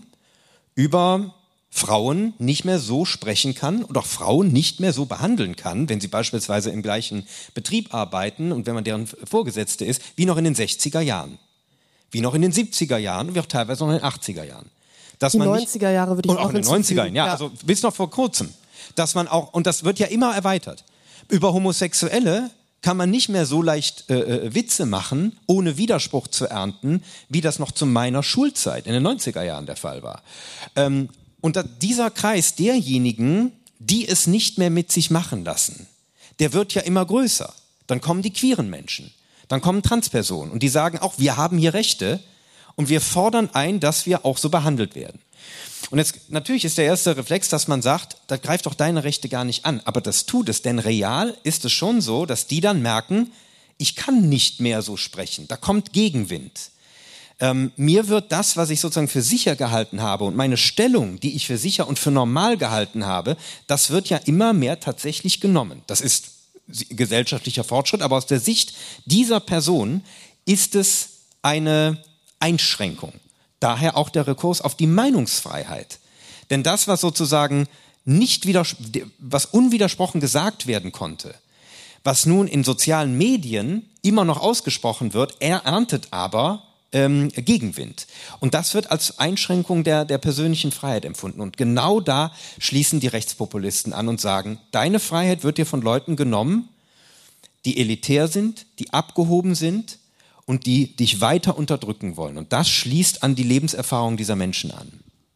über Frauen nicht mehr so sprechen kann und auch Frauen nicht mehr so behandeln kann, wenn sie beispielsweise im gleichen Betrieb arbeiten und wenn man deren Vorgesetzte ist, wie noch in den sechziger Jahren, wie noch in den siebziger Jahren und wie auch teilweise noch in den achtziger Jahren. Dass die man neunziger Jahre würde ich und auch auch in den neunziger Jahren, ja, ja, also bis noch vor kurzem, dass man auch, und das wird ja immer erweitert, über Homosexuelle kann man nicht mehr so leicht äh, Witze machen, ohne Widerspruch zu ernten, wie das noch zu meiner Schulzeit in den neunziger Jahren der Fall war. Ähm, Und dieser Kreis derjenigen, die es nicht mehr mit sich machen lassen, der wird ja immer größer. Dann kommen die queeren Menschen, dann kommen Transpersonen und die sagen auch, wir haben hier Rechte und wir fordern ein, dass wir auch so behandelt werden. Und jetzt natürlich ist der erste Reflex, dass man sagt, das greift doch deine Rechte gar nicht an. Aber das tut es, denn real ist es schon so, dass die dann merken, ich kann nicht mehr so sprechen, da kommt Gegenwind. Ähm, mir wird das, was ich sozusagen für sicher gehalten habe und meine Stellung, die ich für sicher und für normal gehalten habe, das wird ja immer mehr tatsächlich genommen. Das ist gesellschaftlicher Fortschritt, aber aus der Sicht dieser Person ist es eine Einschränkung. Daher auch der Rekurs auf die Meinungsfreiheit. Denn das, was sozusagen nicht widers- was unwidersprochen gesagt werden konnte, was nun in sozialen Medien immer noch ausgesprochen wird, er erntet aber Ähm, Gegenwind. Und das wird als Einschränkung der, der persönlichen Freiheit empfunden. Und genau da schließen die Rechtspopulisten an und sagen, deine Freiheit wird dir von Leuten genommen, die elitär sind, die abgehoben sind und die dich weiter unterdrücken wollen. Und das schließt an die Lebenserfahrung dieser Menschen an.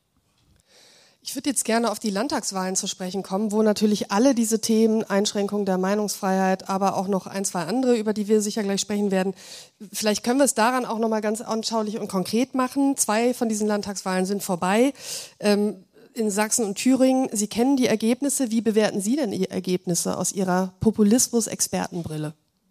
Ich würde jetzt gerne auf die Landtagswahlen zu sprechen kommen, wo natürlich alle diese Themen, Einschränkung der Meinungsfreiheit, aber auch noch ein, zwei andere, über die wir sicher gleich sprechen werden. Vielleicht können wir es daran auch nochmal ganz anschaulich und konkret machen. Zwei von diesen Landtagswahlen sind vorbei. Ähm, in Sachsen und Thüringen. Sie kennen die Ergebnisse. Wie bewerten Sie denn die Ergebnisse aus Ihrer Populismus-Expertenbrille?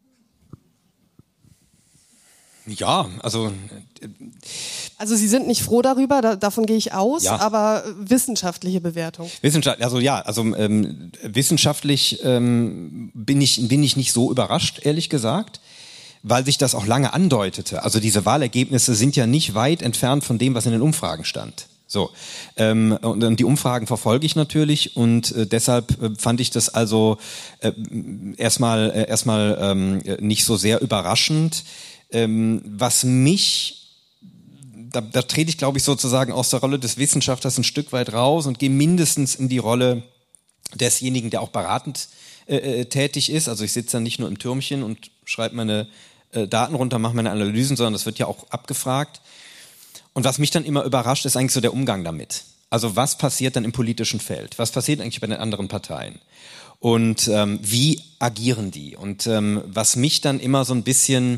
Ja, also... Also Sie sind nicht froh darüber, da, davon gehe ich aus, ja. aber wissenschaftliche Bewertung. Wissenschaft, also ja, also ähm, wissenschaftlich ähm, bin ich bin ich nicht so überrascht, ehrlich gesagt, weil sich das auch lange andeutete. Also diese Wahlergebnisse sind ja nicht weit entfernt von dem, was in den Umfragen stand. So, ähm, und, und die Umfragen verfolge ich natürlich und äh, deshalb äh, fand ich das also äh, erstmal äh, erstmal ähm, nicht so sehr überraschend. Ähm, was mich Da, da trete ich, glaube ich, sozusagen aus der Rolle des Wissenschaftlers ein Stück weit raus und gehe mindestens in die Rolle desjenigen, der auch beratend äh, tätig ist. Also ich sitze dann nicht nur im Türmchen und schreibe meine äh, Daten runter, mache meine Analysen, sondern das wird ja auch abgefragt. Und was mich dann immer überrascht, ist eigentlich so der Umgang damit. Also was passiert dann im politischen Feld? Was passiert eigentlich bei den anderen Parteien? Und ähm, wie agieren die? Und ähm, was mich dann immer so ein bisschen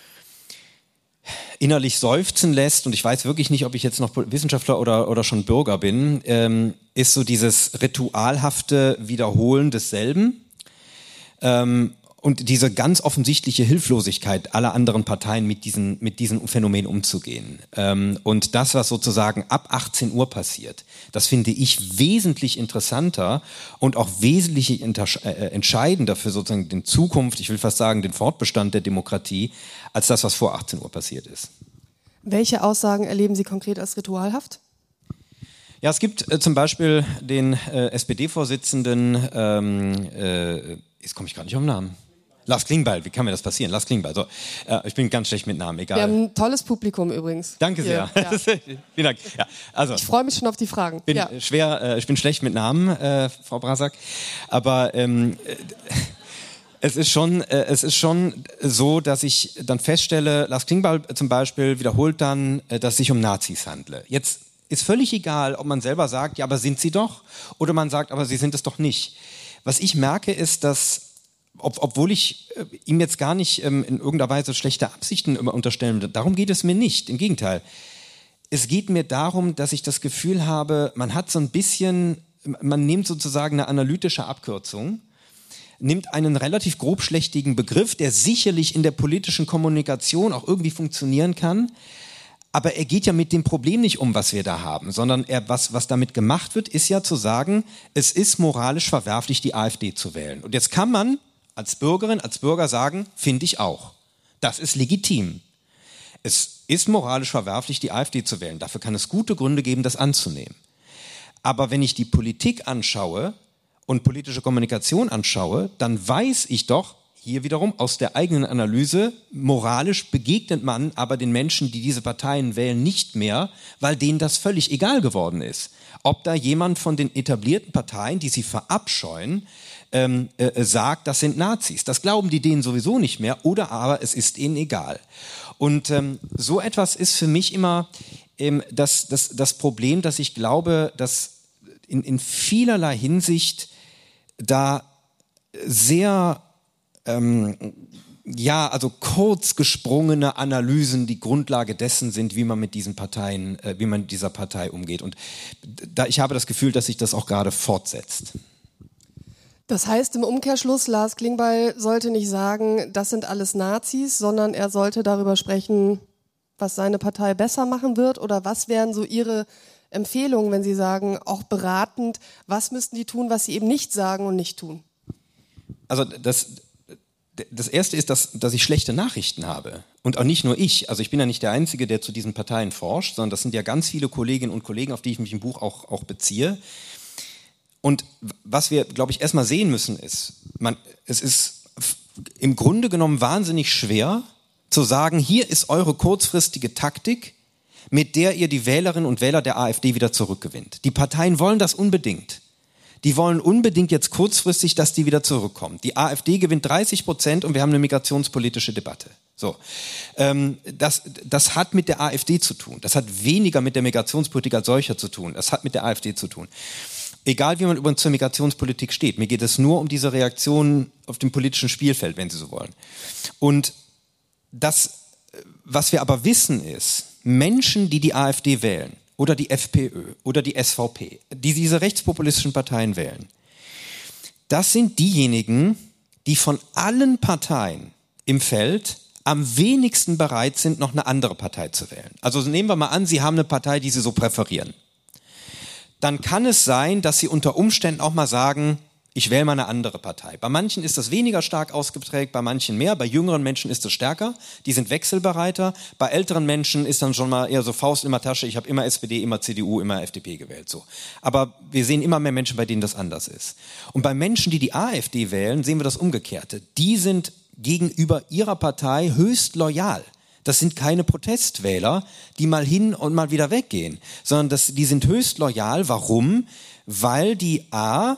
innerlich seufzen lässt, und ich weiß wirklich nicht, ob ich jetzt noch Wissenschaftler oder, oder schon Bürger bin, ähm, ist so dieses ritualhafte Wiederholen desselben ähm, und diese ganz offensichtliche Hilflosigkeit aller anderen Parteien mit diesen, mit diesen Phänomenen umzugehen. Ähm, und das, was sozusagen ab achtzehn Uhr passiert, das finde ich wesentlich interessanter und auch wesentlich äh, entscheidender für sozusagen den Zukunft, ich will fast sagen, den Fortbestand der Demokratie, als das, was vor achtzehn Uhr passiert ist. Welche Aussagen erleben Sie konkret als ritualhaft? Ja, es gibt äh, zum Beispiel den äh, S P D-Vorsitzenden, ähm, äh, jetzt komme ich gar nicht auf den Namen, Lars Klingbeil, wie kann mir das passieren? Lars Klingbeil. So, äh, ich bin ganz schlecht mit Namen, egal. Wir haben ein tolles Publikum übrigens. Danke sehr. Ja. Vielen Dank. Ja, also, ich freue mich schon auf die Fragen. Bin ja. schwer, äh, ich bin schlecht mit Namen, äh, Frau Brasak. Aber ähm, äh, es ist schon, äh, es ist schon so, dass ich dann feststelle, Lars Klingbeil zum Beispiel wiederholt dann, äh, dass es sich um Nazis handle. Jetzt ist völlig egal, ob man selber sagt, ja, aber sind sie doch? Oder man sagt, aber sie sind es doch nicht. Was ich merke, ist, dass Ob, obwohl ich äh, ihm jetzt gar nicht ähm, in irgendeiner Weise schlechte Absichten immer unterstellen will. Darum geht es mir nicht, im Gegenteil. Es geht mir darum, dass ich das Gefühl habe, man hat so ein bisschen, man nimmt sozusagen eine analytische Abkürzung, nimmt einen relativ grobschlächtigen Begriff, der sicherlich in der politischen Kommunikation auch irgendwie funktionieren kann, aber er geht ja mit dem Problem nicht um, was wir da haben, sondern er, was, was damit gemacht wird, ist ja zu sagen, es ist moralisch verwerflich, die AfD zu wählen. Und jetzt kann man als Bürgerin, als Bürger sagen, finde ich auch. Das ist legitim. Es ist moralisch verwerflich, die AfD zu wählen. Dafür kann es gute Gründe geben, das anzunehmen. Aber wenn ich die Politik anschaue und politische Kommunikation anschaue, dann weiß ich doch, hier wiederum aus der eigenen Analyse, moralisch begegnet man aber den Menschen, die diese Parteien wählen, nicht mehr, weil denen das völlig egal geworden ist. Ob da jemand von den etablierten Parteien, die sie verabscheuen, Ähm, äh, sagt, das sind Nazis. Das glauben die denen sowieso nicht mehr, oder aber es ist ihnen egal. Und ähm, so etwas ist für mich immer ähm, das, das, das Problem, dass ich glaube, dass in, in vielerlei Hinsicht da sehr ähm, ja, also kurz gesprungene Analysen die Grundlage dessen sind, wie man mit diesen Parteien, äh, wie man mit dieser Partei umgeht. Und da, ich habe das Gefühl, dass sich das auch gerade fortsetzt. Das heißt im Umkehrschluss, Lars Klingbeil sollte nicht sagen, das sind alles Nazis, sondern er sollte darüber sprechen, was seine Partei besser machen wird, oder was wären so Ihre Empfehlungen, wenn Sie sagen, auch beratend, was müssten die tun, was sie eben nicht sagen und nicht tun? Also das, das Erste ist, dass, dass ich schlechte Nachrichten habe. Und auch nicht nur ich. Also ich bin ja nicht der Einzige, der zu diesen Parteien forscht, sondern das sind ja ganz viele Kolleginnen und Kollegen, auf die ich mich im Buch auch, auch beziehe. Und was wir, glaube ich, erstmal sehen müssen, ist, man, es ist im Grunde genommen wahnsinnig schwer zu sagen, hier ist eure kurzfristige Taktik, mit der ihr die Wählerinnen und Wähler der AfD wieder zurückgewinnt. Die Parteien wollen das unbedingt. Die wollen unbedingt jetzt kurzfristig, dass die wieder zurückkommen. Die AfD gewinnt dreißig Prozent und wir haben eine migrationspolitische Debatte. So, ähm, das, das hat mit der AfD zu tun. Das hat weniger mit der Migrationspolitik als solcher zu tun. Das hat mit der AfD zu tun. Egal wie man übrigens zur Migrationspolitik steht, mir geht es nur um diese Reaktionen auf dem politischen Spielfeld, wenn Sie so wollen. Und das, was wir aber wissen ist, Menschen, die die AfD wählen oder die FPÖ oder die S V P, die diese rechtspopulistischen Parteien wählen, das sind diejenigen, die von allen Parteien im Feld am wenigsten bereit sind, noch eine andere Partei zu wählen. Also nehmen wir mal an, Sie haben eine Partei, die Sie so präferieren. Dann kann es sein, dass Sie unter Umständen auch mal sagen, ich wähle mal eine andere Partei. Bei manchen ist das weniger stark ausgeprägt, bei manchen mehr. Bei jüngeren Menschen ist es stärker, die sind wechselbereiter. Bei älteren Menschen ist dann schon mal eher so Faust in der Tasche, ich habe immer S P D, immer C D U, immer F D P gewählt. So. Aber wir sehen immer mehr Menschen, bei denen das anders ist. Und bei Menschen, die die AfD wählen, sehen wir das Umgekehrte. Die sind gegenüber ihrer Partei höchst loyal. Das sind keine Protestwähler, die mal hin und mal wieder weggehen, sondern das, die sind höchst loyal. Warum? Weil die A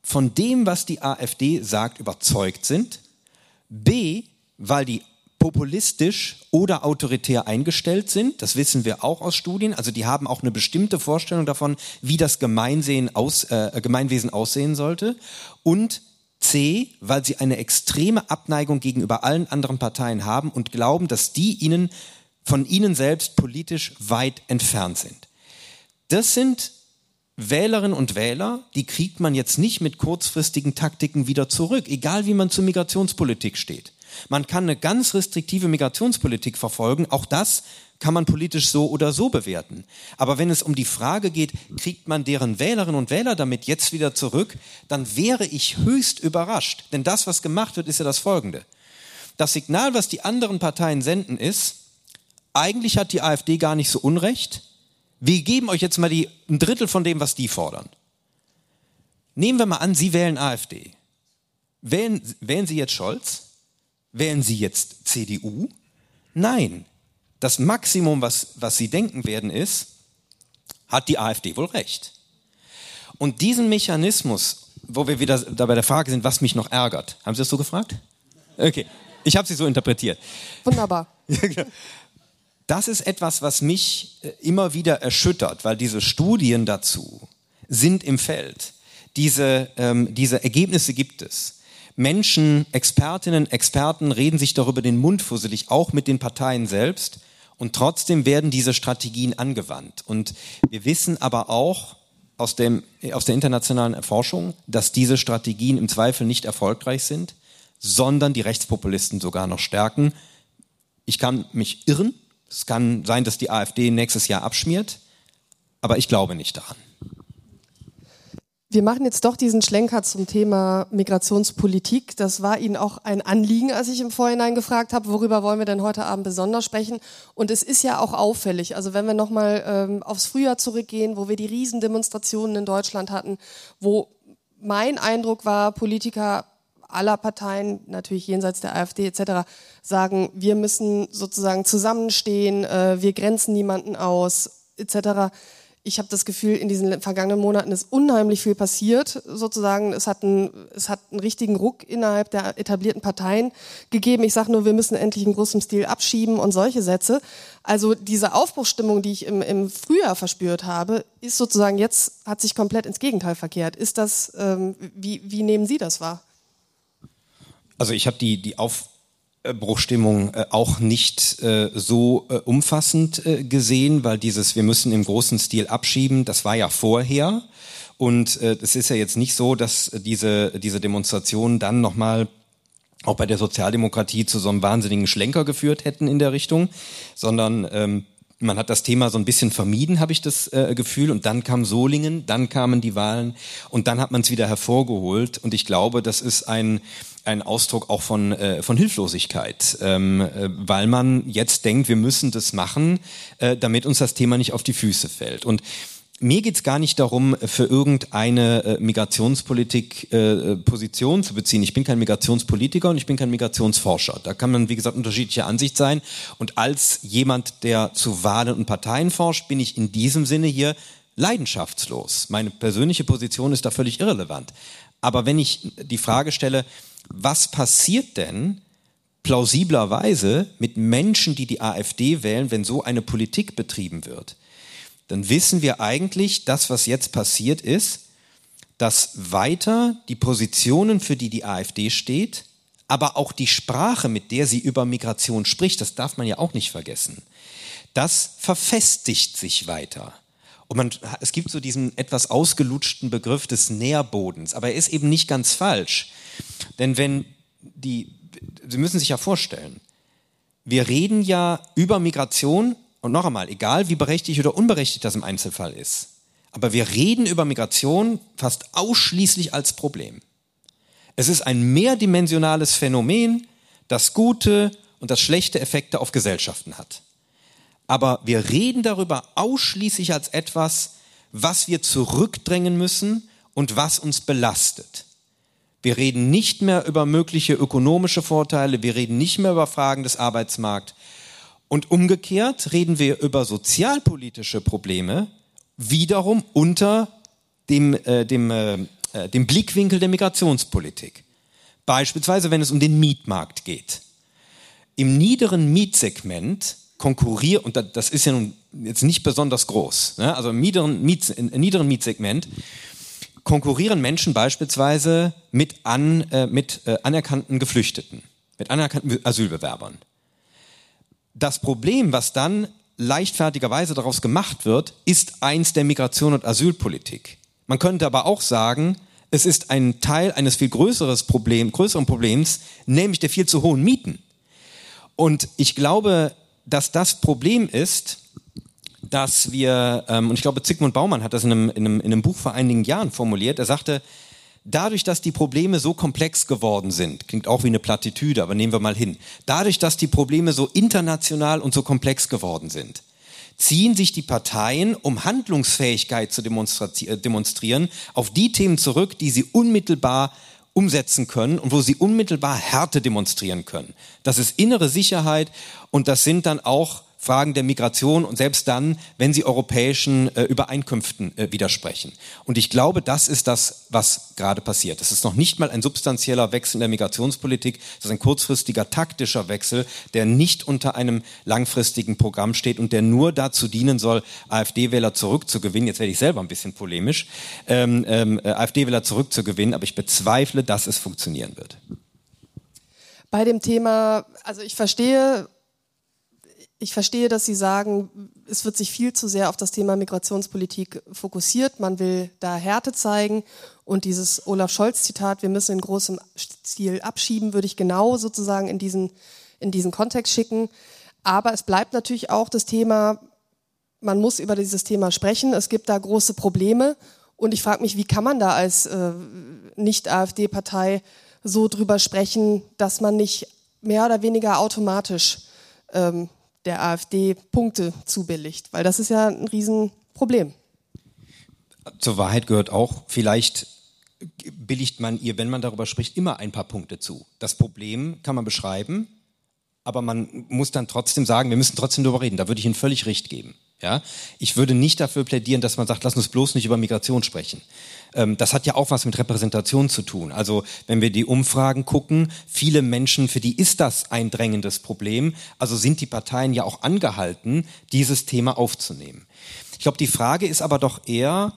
von dem, was die AfD sagt, überzeugt sind, b, weil die populistisch oder autoritär eingestellt sind, das wissen wir auch aus Studien, also die haben auch eine bestimmte Vorstellung davon, wie das Gemeinsehen aus, äh, Gemeinwesen aussehen sollte, und c, weil sie eine extreme Abneigung gegenüber allen anderen Parteien haben und glauben, dass die ihnen von ihnen selbst politisch weit entfernt sind. Das sind Wählerinnen und Wähler, die kriegt man jetzt nicht mit kurzfristigen Taktiken wieder zurück, egal wie man zur Migrationspolitik steht. Man kann eine ganz restriktive Migrationspolitik verfolgen, auch das kann man politisch so oder so bewerten. Aber wenn es um die Frage geht, kriegt man deren Wählerinnen und Wähler damit jetzt wieder zurück, dann wäre ich höchst überrascht. Denn das, was gemacht wird, ist ja das Folgende. Das Signal, was die anderen Parteien senden, ist, eigentlich hat die AfD gar nicht so Unrecht. Wir geben euch jetzt mal die, ein Drittel von dem, was die fordern. Nehmen wir mal an, Sie wählen AfD. Wählen, wählen Sie jetzt Scholz? Wählen Sie jetzt C D U? Nein. Das Maximum, was, was Sie denken werden, ist, hat die AfD wohl recht. Und diesen Mechanismus, wo wir wieder da bei der Frage sind, was mich noch ärgert. Haben Sie das so gefragt? Okay, ich habe Sie so interpretiert. Wunderbar. Das ist etwas, was mich immer wieder erschüttert, weil diese Studien dazu sind im Feld. Diese, ähm, diese Ergebnisse gibt es. Menschen, Expertinnen, Experten reden sich darüber den Mund fusselig, auch mit den Parteien selbst. Und trotzdem werden diese Strategien angewandt. Und wir wissen aber auch aus, dem, aus der internationalen Erforschung, dass diese Strategien im Zweifel nicht erfolgreich sind, sondern die Rechtspopulisten sogar noch stärken. Ich kann mich irren. Es kann sein, dass die AfD nächstes Jahr abschmiert. Aber ich glaube nicht daran. Wir machen jetzt doch diesen Schlenker zum Thema Migrationspolitik. Das war Ihnen auch ein Anliegen, als ich im Vorhinein gefragt habe, worüber wollen wir denn heute Abend besonders sprechen. Und es ist ja auch auffällig, also wenn wir nochmal ähm, aufs Frühjahr zurückgehen, wo wir die Riesendemonstrationen in Deutschland hatten, wo mein Eindruck war, Politiker aller Parteien, natürlich jenseits der AfD et cetera, sagen, wir müssen sozusagen zusammenstehen, äh, wir grenzen niemanden aus et cetera. Ich habe das Gefühl, in diesen vergangenen Monaten ist unheimlich viel passiert, sozusagen. Es hat einen, es hat einen richtigen Ruck innerhalb der etablierten Parteien gegeben. Ich sage nur, wir müssen endlich in großem Stil abschieben und solche Sätze. Also diese Aufbruchsstimmung, die ich im, im Frühjahr verspürt habe, ist sozusagen jetzt, hat sich komplett ins Gegenteil verkehrt. Ist das, ähm, wie, wie nehmen Sie das wahr? Also ich habe die, die Auf Bruchstimmung äh, auch nicht äh, so äh, umfassend äh, gesehen, weil dieses, wir müssen im großen Stil abschieben, das war ja vorher, und es äh, ist ja jetzt nicht so, dass diese, diese Demonstrationen dann nochmal auch bei der Sozialdemokratie zu so einem wahnsinnigen Schlenker geführt hätten in der Richtung, sondern ähm, man hat das Thema so ein bisschen vermieden, habe ich das äh, Gefühl, und dann kam Solingen, dann kamen die Wahlen und dann hat man es wieder hervorgeholt, und ich glaube, das ist ein ein Ausdruck auch von äh, von Hilflosigkeit, ähm, äh, weil man jetzt denkt, wir müssen das machen, äh, damit uns das Thema nicht auf die Füße fällt. Und mir geht's gar nicht darum, für irgendeine äh, Migrationspolitik äh, Position zu beziehen. Ich bin kein Migrationspolitiker und ich bin kein Migrationsforscher. Da kann man, wie gesagt, unterschiedlicher Ansicht sein. Und als jemand, der zu Wahlen und Parteien forscht, bin ich in diesem Sinne hier leidenschaftslos. Meine persönliche Position ist da völlig irrelevant. Aber wenn ich die Frage stelle, was passiert denn plausiblerweise mit Menschen, die die AfD wählen, wenn so eine Politik betrieben wird? Dann wissen wir eigentlich, das, was jetzt passiert ist, dass weiter die Positionen, für die die AfD steht, aber auch die Sprache, mit der sie über Migration spricht, das darf man ja auch nicht vergessen, das verfestigt sich weiter. Und man, es gibt so diesen etwas ausgelutschten Begriff des Nährbodens, aber er ist eben nicht ganz falsch. Denn wenn die, Sie müssen sich ja vorstellen, wir reden ja über Migration, und noch einmal, egal wie berechtigt oder unberechtigt das im Einzelfall ist, aber wir reden über Migration fast ausschließlich als Problem. Es ist ein mehrdimensionales Phänomen, das gute und das schlechte Effekte auf Gesellschaften hat. Aber wir reden darüber ausschließlich als etwas, was wir zurückdrängen müssen und was uns belastet. Wir reden nicht mehr über mögliche ökonomische Vorteile, wir reden nicht mehr über Fragen des Arbeitsmarkts. Und umgekehrt reden wir über sozialpolitische Probleme, wiederum unter dem, äh, dem, äh, äh, dem Blickwinkel der Migrationspolitik. Beispielsweise, wenn es um den Mietmarkt geht. Im niederen Mietsegment konkurriert, und das ist ja nun jetzt nicht besonders groß, ne? Also im niederen, Miet, im niederen Mietsegment konkurrieren Menschen beispielsweise mit, an, äh, mit äh, anerkannten Geflüchteten, mit anerkannten Asylbewerbern. Das Problem, was dann leichtfertigerweise daraus gemacht wird, ist eins der Migration- und Asylpolitik. Man könnte aber auch sagen, es ist ein Teil eines viel größeres Problem, größeren Problems, nämlich der viel zu hohen Mieten. Und ich glaube, dass das Problem ist, dass wir, ähm, und ich glaube, Zygmunt Baumann hat das in einem, in, einem, in einem Buch vor einigen Jahren formuliert, er sagte, dadurch, dass die Probleme so komplex geworden sind, klingt auch wie eine Plattitüde, aber nehmen wir mal hin, dadurch, dass die Probleme so international und so komplex geworden sind, ziehen sich die Parteien, um Handlungsfähigkeit zu demonstrieren, auf die Themen zurück, die sie unmittelbar umsetzen können und wo sie unmittelbar Härte demonstrieren können. Das ist innere Sicherheit und das sind dann auch Fragen der Migration und selbst dann, wenn sie europäischen äh, Übereinkünften äh, widersprechen. Und ich glaube, das ist das, was gerade passiert. Es ist noch nicht mal ein substanzieller Wechsel in der Migrationspolitik, das ist ein kurzfristiger taktischer Wechsel, der nicht unter einem langfristigen Programm steht und der nur dazu dienen soll, AfD-Wähler zurückzugewinnen. Jetzt werde ich selber ein bisschen polemisch, ähm, ähm, AfD-Wähler zurückzugewinnen, aber ich bezweifle, dass es funktionieren wird. Bei dem Thema, also ich verstehe, Ich verstehe, dass Sie sagen, es wird sich viel zu sehr auf das Thema Migrationspolitik fokussiert. Man will da Härte zeigen und dieses Olaf Scholz-Zitat, wir müssen in großem Stil abschieben, würde ich genau sozusagen in diesen, in diesen Kontext schicken. Aber es bleibt natürlich auch das Thema, man muss über dieses Thema sprechen. Es gibt da große Probleme und ich frage mich, wie kann man da als äh, Nicht-AfD-Partei so drüber sprechen, dass man nicht mehr oder weniger automatisch ähm, der AfD Punkte zubilligt, weil das ist ja ein Riesenproblem. Zur Wahrheit gehört auch, vielleicht billigt man ihr, wenn man darüber spricht, immer ein paar Punkte zu. Das Problem kann man beschreiben, aber man muss dann trotzdem sagen, wir müssen trotzdem darüber reden. Da würde ich Ihnen völlig recht geben. Ja? Ich würde nicht dafür plädieren, dass man sagt, lass uns bloß nicht über Migration sprechen. Ähm, das hat ja auch was mit Repräsentation zu tun. Also wenn wir die Umfragen gucken, viele Menschen, für die ist das ein drängendes Problem. Also sind die Parteien ja auch angehalten, dieses Thema aufzunehmen. Ich glaube, die Frage ist aber doch eher,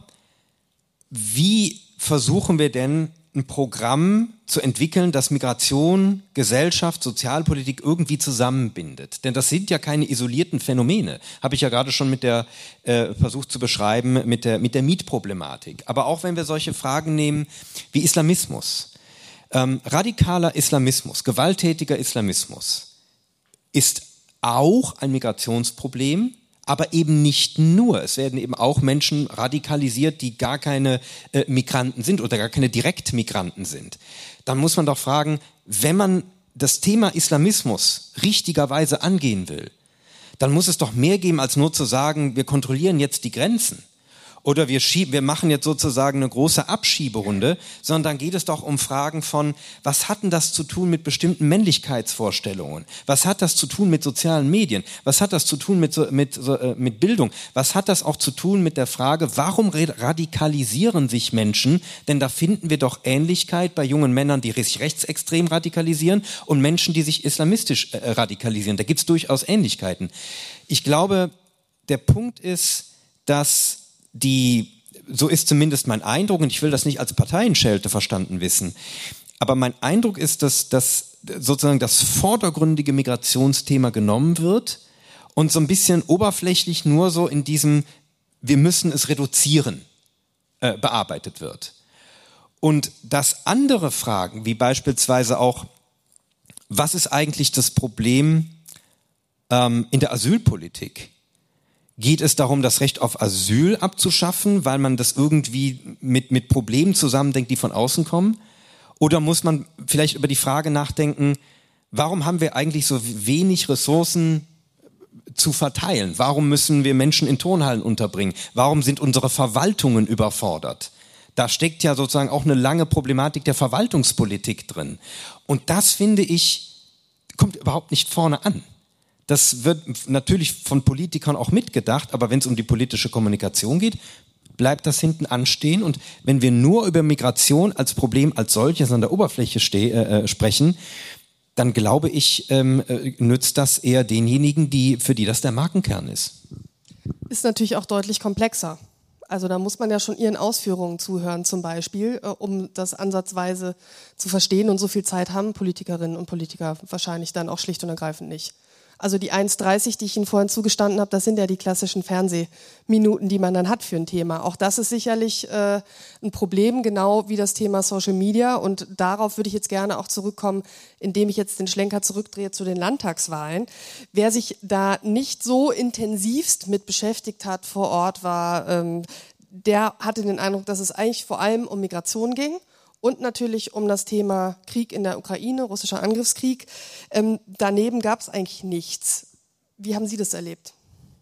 wie versuchen wir denn ein Programm zu entwickeln, das Migration, Gesellschaft, Sozialpolitik irgendwie zusammenbindet. Denn das sind ja keine isolierten Phänomene. Habe ich ja gerade schon mit der äh, versucht zu beschreiben, mit der, mit der Mietproblematik. Aber auch wenn wir solche Fragen nehmen wie Islamismus. Ähm, radikaler Islamismus, gewalttätiger Islamismus ist auch ein Migrationsproblem, aber eben nicht nur. Es werden eben auch Menschen radikalisiert, die gar keine äh, Migranten sind oder gar keine Direktmigranten sind. Dann muss man doch fragen, wenn man das Thema Islamismus richtigerweise angehen will, dann muss es doch mehr geben, als nur zu sagen, wir kontrollieren jetzt die Grenzen. Oder wir, schieben, wir machen jetzt sozusagen eine große Abschieberunde, sondern dann geht es doch um Fragen von, was hat denn das zu tun mit bestimmten Männlichkeitsvorstellungen? Was hat das zu tun mit sozialen Medien? Was hat das zu tun mit, mit, mit Bildung? Was hat das auch zu tun mit der Frage, warum radikalisieren sich Menschen? Denn da finden wir doch Ähnlichkeit bei jungen Männern, die sich rechtsextrem radikalisieren und Menschen, die sich islamistisch äh, radikalisieren. Da gibt es durchaus Ähnlichkeiten. Ich glaube, der Punkt ist, dass die, so ist zumindest mein Eindruck, und ich will das nicht als Parteienschelte verstanden wissen, aber mein Eindruck ist, dass, dass sozusagen das vordergründige Migrationsthema genommen wird und so ein bisschen oberflächlich nur so in diesem, wir müssen es reduzieren, äh, bearbeitet wird. Und dass andere Fragen, wie beispielsweise auch, was ist eigentlich das Problem ähm, in der Asylpolitik? Geht es darum, das Recht auf Asyl abzuschaffen, weil man das irgendwie mit, mit Problemen zusammendenkt, die von außen kommen? Oder muss man vielleicht über die Frage nachdenken, warum haben wir eigentlich so wenig Ressourcen zu verteilen? Warum müssen wir Menschen in Turnhallen unterbringen? Warum sind unsere Verwaltungen überfordert? Da steckt ja sozusagen auch eine lange Problematik der Verwaltungspolitik drin. Und das, finde ich, kommt überhaupt nicht vorne an. Das wird natürlich von Politikern auch mitgedacht, aber wenn es um die politische Kommunikation geht, bleibt das hinten anstehen. Und wenn wir nur über Migration als Problem als solches an der Oberfläche ste- äh, sprechen, dann glaube ich, ähm, nützt das eher denjenigen, die, für die das der Markenkern ist. Ist natürlich auch deutlich komplexer. Also da muss man ja schon Ihren Ausführungen zuhören zum Beispiel, äh, um das ansatzweise zu verstehen. Und so viel Zeit haben Politikerinnen und Politiker wahrscheinlich dann auch schlicht und ergreifend nicht. Also die eins dreißig, die ich Ihnen vorhin zugestanden habe, das sind ja die klassischen Fernsehminuten, die man dann hat für ein Thema. Auch das ist sicherlich äh, ein Problem, genau wie das Thema Social Media. Und darauf würde ich jetzt gerne auch zurückkommen, indem ich jetzt den Schlenker zurückdrehe zu den Landtagswahlen. Wer sich da nicht so intensivst mit beschäftigt hat vor Ort, war, ähm, der hatte den Eindruck, dass es eigentlich vor allem um Migration ging. Und natürlich um das Thema Krieg in der Ukraine, russischer Angriffskrieg. Ähm, daneben gab es eigentlich nichts. Wie haben Sie das erlebt?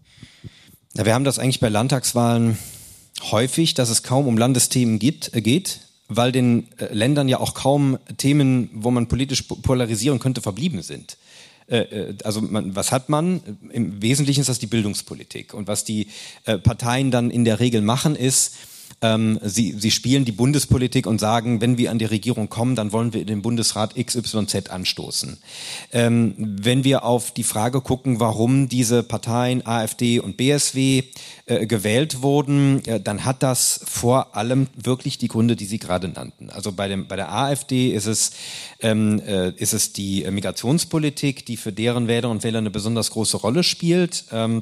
Ja, wir haben das eigentlich bei Landtagswahlen häufig, dass es kaum um Landesthemen gibt, äh, geht, weil den äh, Ländern ja auch kaum Themen, wo man politisch polarisieren könnte, verblieben sind. Äh, also man, was hat man? Im Wesentlichen ist das die Bildungspolitik. Und was die äh, Parteien dann in der Regel machen, ist, Ähm, sie, sie spielen die Bundespolitik und sagen, wenn wir an die Regierung kommen, dann wollen wir in den Bundesrat X Y Z anstoßen. Ähm, wenn wir auf die Frage gucken, warum diese Parteien AfD und B S W äh, gewählt wurden, äh, dann hat das vor allem wirklich die Gründe, die Sie gerade nannten. Also bei dem bei der AfD ist es ähm, äh, ist es die äh, Migrationspolitik, die für deren Wähler und Wähler eine besonders große Rolle spielt. Ähm,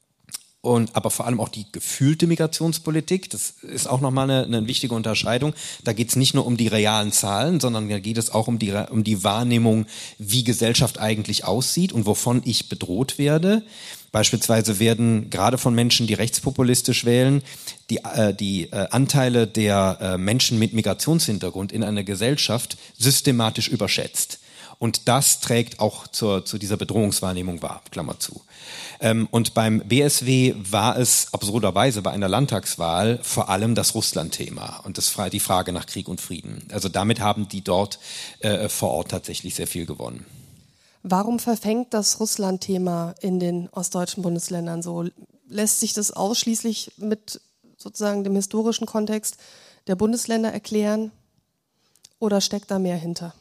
Und, aber vor allem auch die gefühlte Migrationspolitik, das ist auch nochmal eine, eine wichtige Unterscheidung. Da geht es nicht nur um die realen Zahlen, sondern da geht es auch um die, um die Wahrnehmung, wie Gesellschaft eigentlich aussieht und wovon ich bedroht werde. Beispielsweise werden gerade von Menschen, die rechtspopulistisch wählen, die, äh, die äh, Anteile der äh, Menschen mit Migrationshintergrund in einer Gesellschaft systematisch überschätzt. Und das trägt auch zur, zu dieser Bedrohungswahrnehmung bei, Klammer zu. Ähm, und beim B S W war es absurderweise bei einer Landtagswahl vor allem das Russland-Thema und das, die Frage nach Krieg und Frieden. Also damit haben die dort äh, vor Ort tatsächlich sehr viel gewonnen. Warum verfängt das Russland-Thema in den ostdeutschen Bundesländern so? Lässt sich das ausschließlich mit sozusagen dem historischen Kontext der Bundesländer erklären oder steckt da mehr hinter?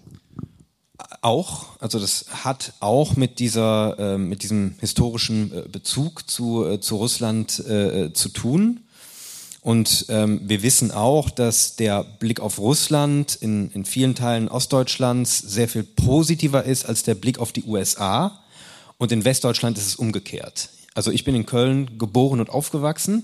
Auch, also das hat auch mit dieser, äh, mit diesem historischen äh, Bezug zu, äh, zu Russland äh, zu tun. Und ähm, wir wissen auch, dass der Blick auf Russland in, in vielen Teilen Ostdeutschlands sehr viel positiver ist als der Blick auf die U S A. Und in Westdeutschland ist es umgekehrt. Also ich bin in Köln geboren und aufgewachsen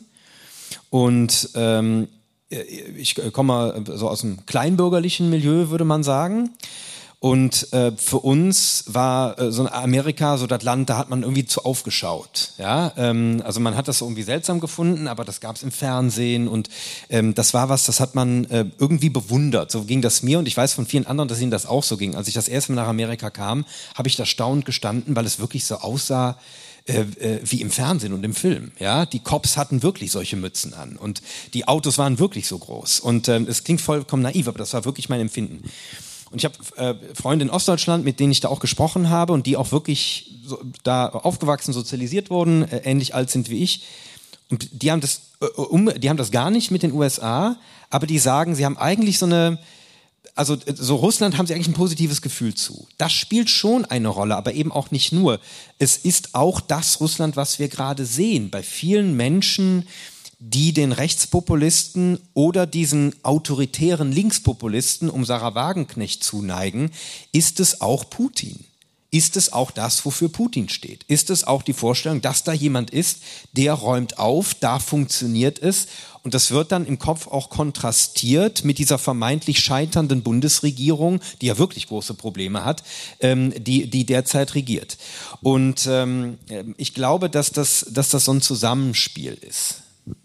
und ähm, ich komme so aus einem kleinbürgerlichen Milieu, würde man sagen. Und äh, für uns war äh, so Amerika so das Land, da hat man irgendwie zu aufgeschaut. Ja, ähm, also man hat das irgendwie seltsam gefunden, aber das gab es im Fernsehen und ähm, das war was, das hat man äh, irgendwie bewundert. So ging das mir und ich weiß von vielen anderen, dass ihnen das auch so ging. Als ich das erste Mal nach Amerika kam, habe ich da staunend gestanden, weil es wirklich so aussah äh, äh, wie im Fernsehen und im Film. Ja, die Cops hatten wirklich solche Mützen an und die Autos waren wirklich so groß. Und äh, es klingt vollkommen naiv, aber das war wirklich mein Empfinden. Und ich habe äh, Freunde in Ostdeutschland, mit denen ich da auch gesprochen habe und die auch wirklich so, da aufgewachsen, sozialisiert wurden, äh, ähnlich alt sind wie ich. Und die haben das, äh, um, die haben das gar nicht mit den U S A, aber die sagen, sie haben eigentlich so eine, also so Russland haben sie eigentlich ein positives Gefühl zu. Das spielt schon eine Rolle, aber eben auch nicht nur. Es ist auch das Russland, was wir gerade sehen. Bei vielen Menschen, die den Rechtspopulisten oder diesen autoritären Linkspopulisten um Sarah Wagenknecht zuneigen, ist es auch Putin. Ist es auch das, wofür Putin steht? Ist es auch die Vorstellung, dass da jemand ist, der räumt auf, da funktioniert es und das wird dann im Kopf auch kontrastiert mit dieser vermeintlich scheiternden Bundesregierung, die ja wirklich große Probleme hat, ähm, die, die derzeit regiert. Und ähm, ich glaube, dass das, dass das so ein Zusammenspiel ist.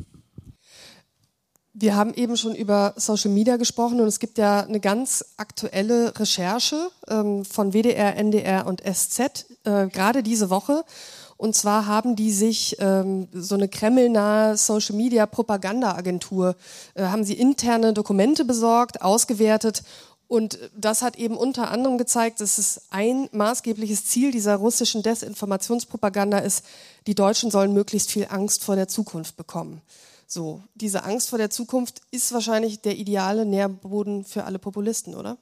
Wir haben eben schon über Social Media gesprochen und es gibt ja eine ganz aktuelle Recherche ähm, von W D R, N D R und S Z, äh, gerade diese Woche. Und zwar haben die sich ähm, so eine kremlnahe Social Media Propaganda-Agentur, äh, haben sie interne Dokumente besorgt, ausgewertet. Und das hat eben unter anderem gezeigt, dass es ein maßgebliches Ziel dieser russischen Desinformationspropaganda ist, die Deutschen sollen möglichst viel Angst vor der Zukunft bekommen. So, diese Angst vor der Zukunft ist wahrscheinlich der ideale Nährboden für alle Populisten, oder?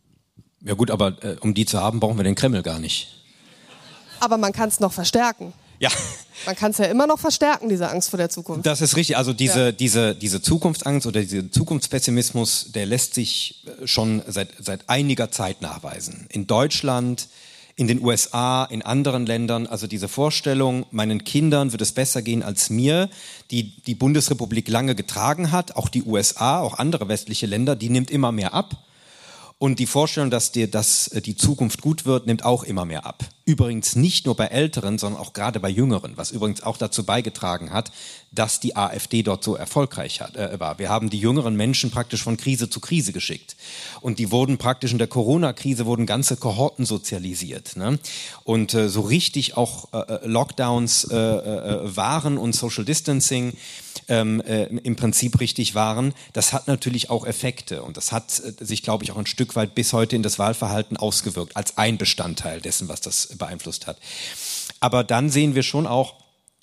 Ja gut, aber äh, um die zu haben, brauchen wir den Kreml gar nicht. Aber man kann es noch verstärken. Ja. Man kann es ja immer noch verstärken, diese Angst vor der Zukunft. Das ist richtig. Also diese, Ja. diese, diese Zukunftsangst oder dieser Zukunftspessimismus, der lässt sich schon seit, seit einiger Zeit nachweisen. In Deutschland, in den U S A, in anderen Ländern. Also diese Vorstellung, meinen Kindern wird es besser gehen als mir, die die Bundesrepublik lange getragen hat, auch die U S A, auch andere westliche Länder, die nimmt immer mehr ab. Und die Vorstellung, dass, dir, dass die Zukunft gut wird, nimmt auch immer mehr ab. Übrigens nicht nur bei Älteren, sondern auch gerade bei Jüngeren, was übrigens auch dazu beigetragen hat, dass die AfD dort so erfolgreich hat, äh, war. Wir haben die jüngeren Menschen praktisch von Krise zu Krise geschickt. Und die wurden praktisch in der Corona-Krise, wurden ganze Kohorten sozialisiert. Ne? Und äh, so richtig auch äh, Lockdowns äh, äh, waren und Social Distancing ähm, äh, im Prinzip richtig waren. Das hat natürlich auch Effekte. Und das hat äh, sich, glaube ich, auch ein Stück weit bis heute in das Wahlverhalten ausgewirkt, als ein Bestandteil dessen, was das beeinflusst hat. Aber dann sehen wir schon auch,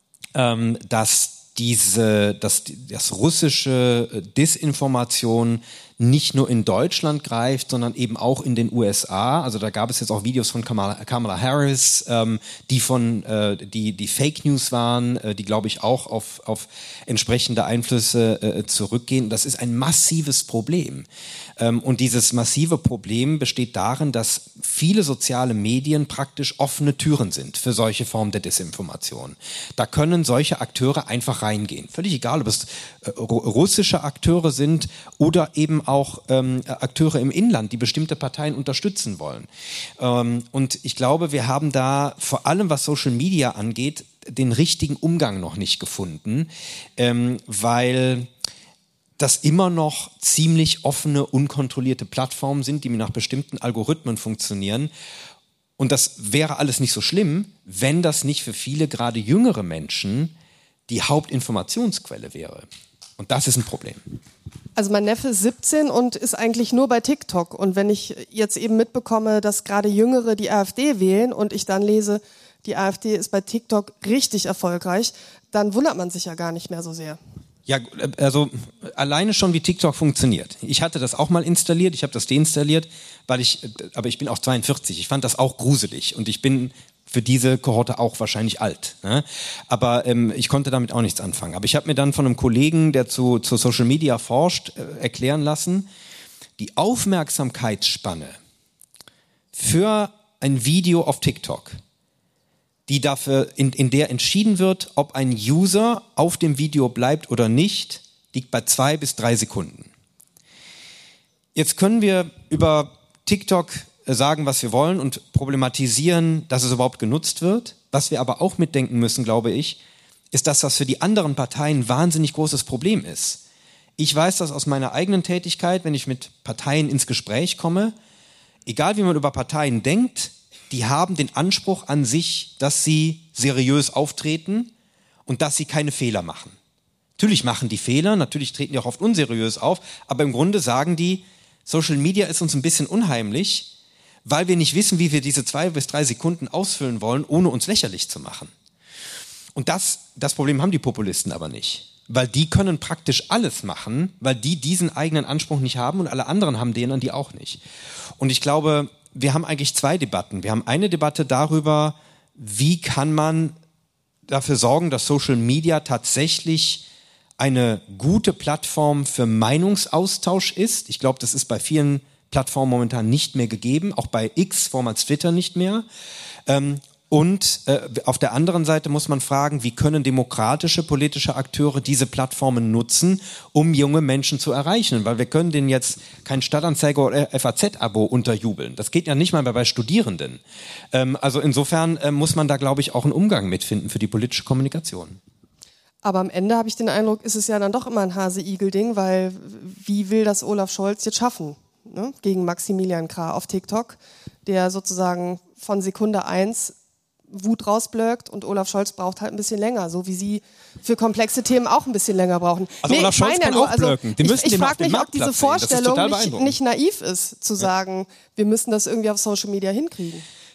ähm, dass diese, dass das russische Disinformation nicht nur in Deutschland greift, sondern eben auch in den U S A. Also da gab es jetzt auch Videos von Kamala, Kamala Harris, ähm, die von äh, die die Fake News waren, äh, die glaube ich auch auf auf entsprechende Einflüsse äh, zurückgehen. Das ist ein massives Problem. Ähm, und dieses massive Problem besteht darin, dass viele soziale Medien praktisch offene Türen sind für solche Formen der Desinformation. Da können solche Akteure einfach reingehen. Völlig egal, ob es äh, russische Akteure sind oder eben auch ähm, Akteure im Inland, die bestimmte Parteien unterstützen wollen. Ähm, und ich glaube, wir haben da vor allem, was Social Media angeht, den richtigen Umgang noch nicht gefunden, ähm, weil das immer noch ziemlich offene, unkontrollierte Plattformen sind, die nach bestimmten Algorithmen funktionieren. Und das wäre alles nicht so schlimm, wenn das nicht für viele, gerade jüngere Menschen, die Hauptinformationsquelle wäre. Und das ist ein Problem. Also mein Neffe ist siebzehn und ist eigentlich nur bei TikTok. Und wenn ich jetzt eben mitbekomme, dass gerade Jüngere die AfD wählen und ich dann lese, die AfD ist bei TikTok richtig erfolgreich, dann wundert man sich ja gar nicht mehr so sehr. Ja, also alleine schon, wie TikTok funktioniert. Ich hatte das auch mal installiert, ich habe das deinstalliert, weil ich, aber ich bin auch zweiundvierzig, ich fand das auch gruselig und ich bin für diese Kohorte auch wahrscheinlich alt. Ne? Aber ähm, ich konnte damit auch nichts anfangen. Aber ich habe mir dann von einem Kollegen, der zu, zu Social Media forscht, äh, erklären lassen, die Aufmerksamkeitsspanne für ein Video auf TikTok, die dafür, in, in der entschieden wird, ob ein User auf dem Video bleibt oder nicht, liegt bei zwei bis drei Sekunden. Jetzt können wir über TikTok sagen, was wir wollen und problematisieren, dass es überhaupt genutzt wird. Was wir aber auch mitdenken müssen, glaube ich, ist, dass das für die anderen Parteien ein wahnsinnig großes Problem ist. Ich weiß das aus meiner eigenen Tätigkeit, wenn ich mit Parteien ins Gespräch komme. Egal wie man über Parteien denkt, die haben den Anspruch an sich, dass sie seriös auftreten und dass sie keine Fehler machen. Natürlich machen die Fehler, natürlich treten die auch oft unseriös auf, aber im Grunde sagen die, Social Media ist uns ein bisschen unheimlich, weil wir nicht wissen, wie wir diese zwei bis drei Sekunden ausfüllen wollen, ohne uns lächerlich zu machen. Und das, das Problem haben die Populisten aber nicht, weil die können praktisch alles machen, weil die diesen eigenen Anspruch nicht haben und alle anderen haben den und die auch nicht. Und ich glaube, wir haben eigentlich zwei Debatten. Wir haben eine Debatte darüber, wie kann man dafür sorgen, dass Social Media tatsächlich eine gute Plattform für Meinungsaustausch ist. Ich glaube, das ist bei vielen Plattformen momentan nicht mehr gegeben, auch bei X, vormals Twitter, nicht mehr. Ähm, und äh, auf der anderen Seite muss man fragen, wie können demokratische politische Akteure diese Plattformen nutzen, um junge Menschen zu erreichen? Weil wir können denen jetzt kein Stadtanzeiger oder F A Z-Abo unterjubeln. Das geht ja nicht mal mehr bei Studierenden. Ähm, also insofern äh, muss man da, glaube ich, auch einen Umgang mitfinden für die politische Kommunikation. Aber am Ende habe ich den Eindruck, ist es ja dann doch immer ein Hase-Igel-Ding, weil wie will das Olaf Scholz jetzt schaffen? Ne? Gegen Maximilian Krah auf TikTok, der sozusagen von Sekunde eins Wut rausblöckt und Olaf Scholz braucht halt ein bisschen länger, so wie Sie für komplexe Themen auch ein bisschen länger brauchen. Also nee, Olaf Scholz kann ja auch also blöcken. Die ich ich frage mich, ob diese Vorstellung nicht, nicht naiv ist, zu sagen, wir müssen das irgendwie auf Social Media hinkriegen.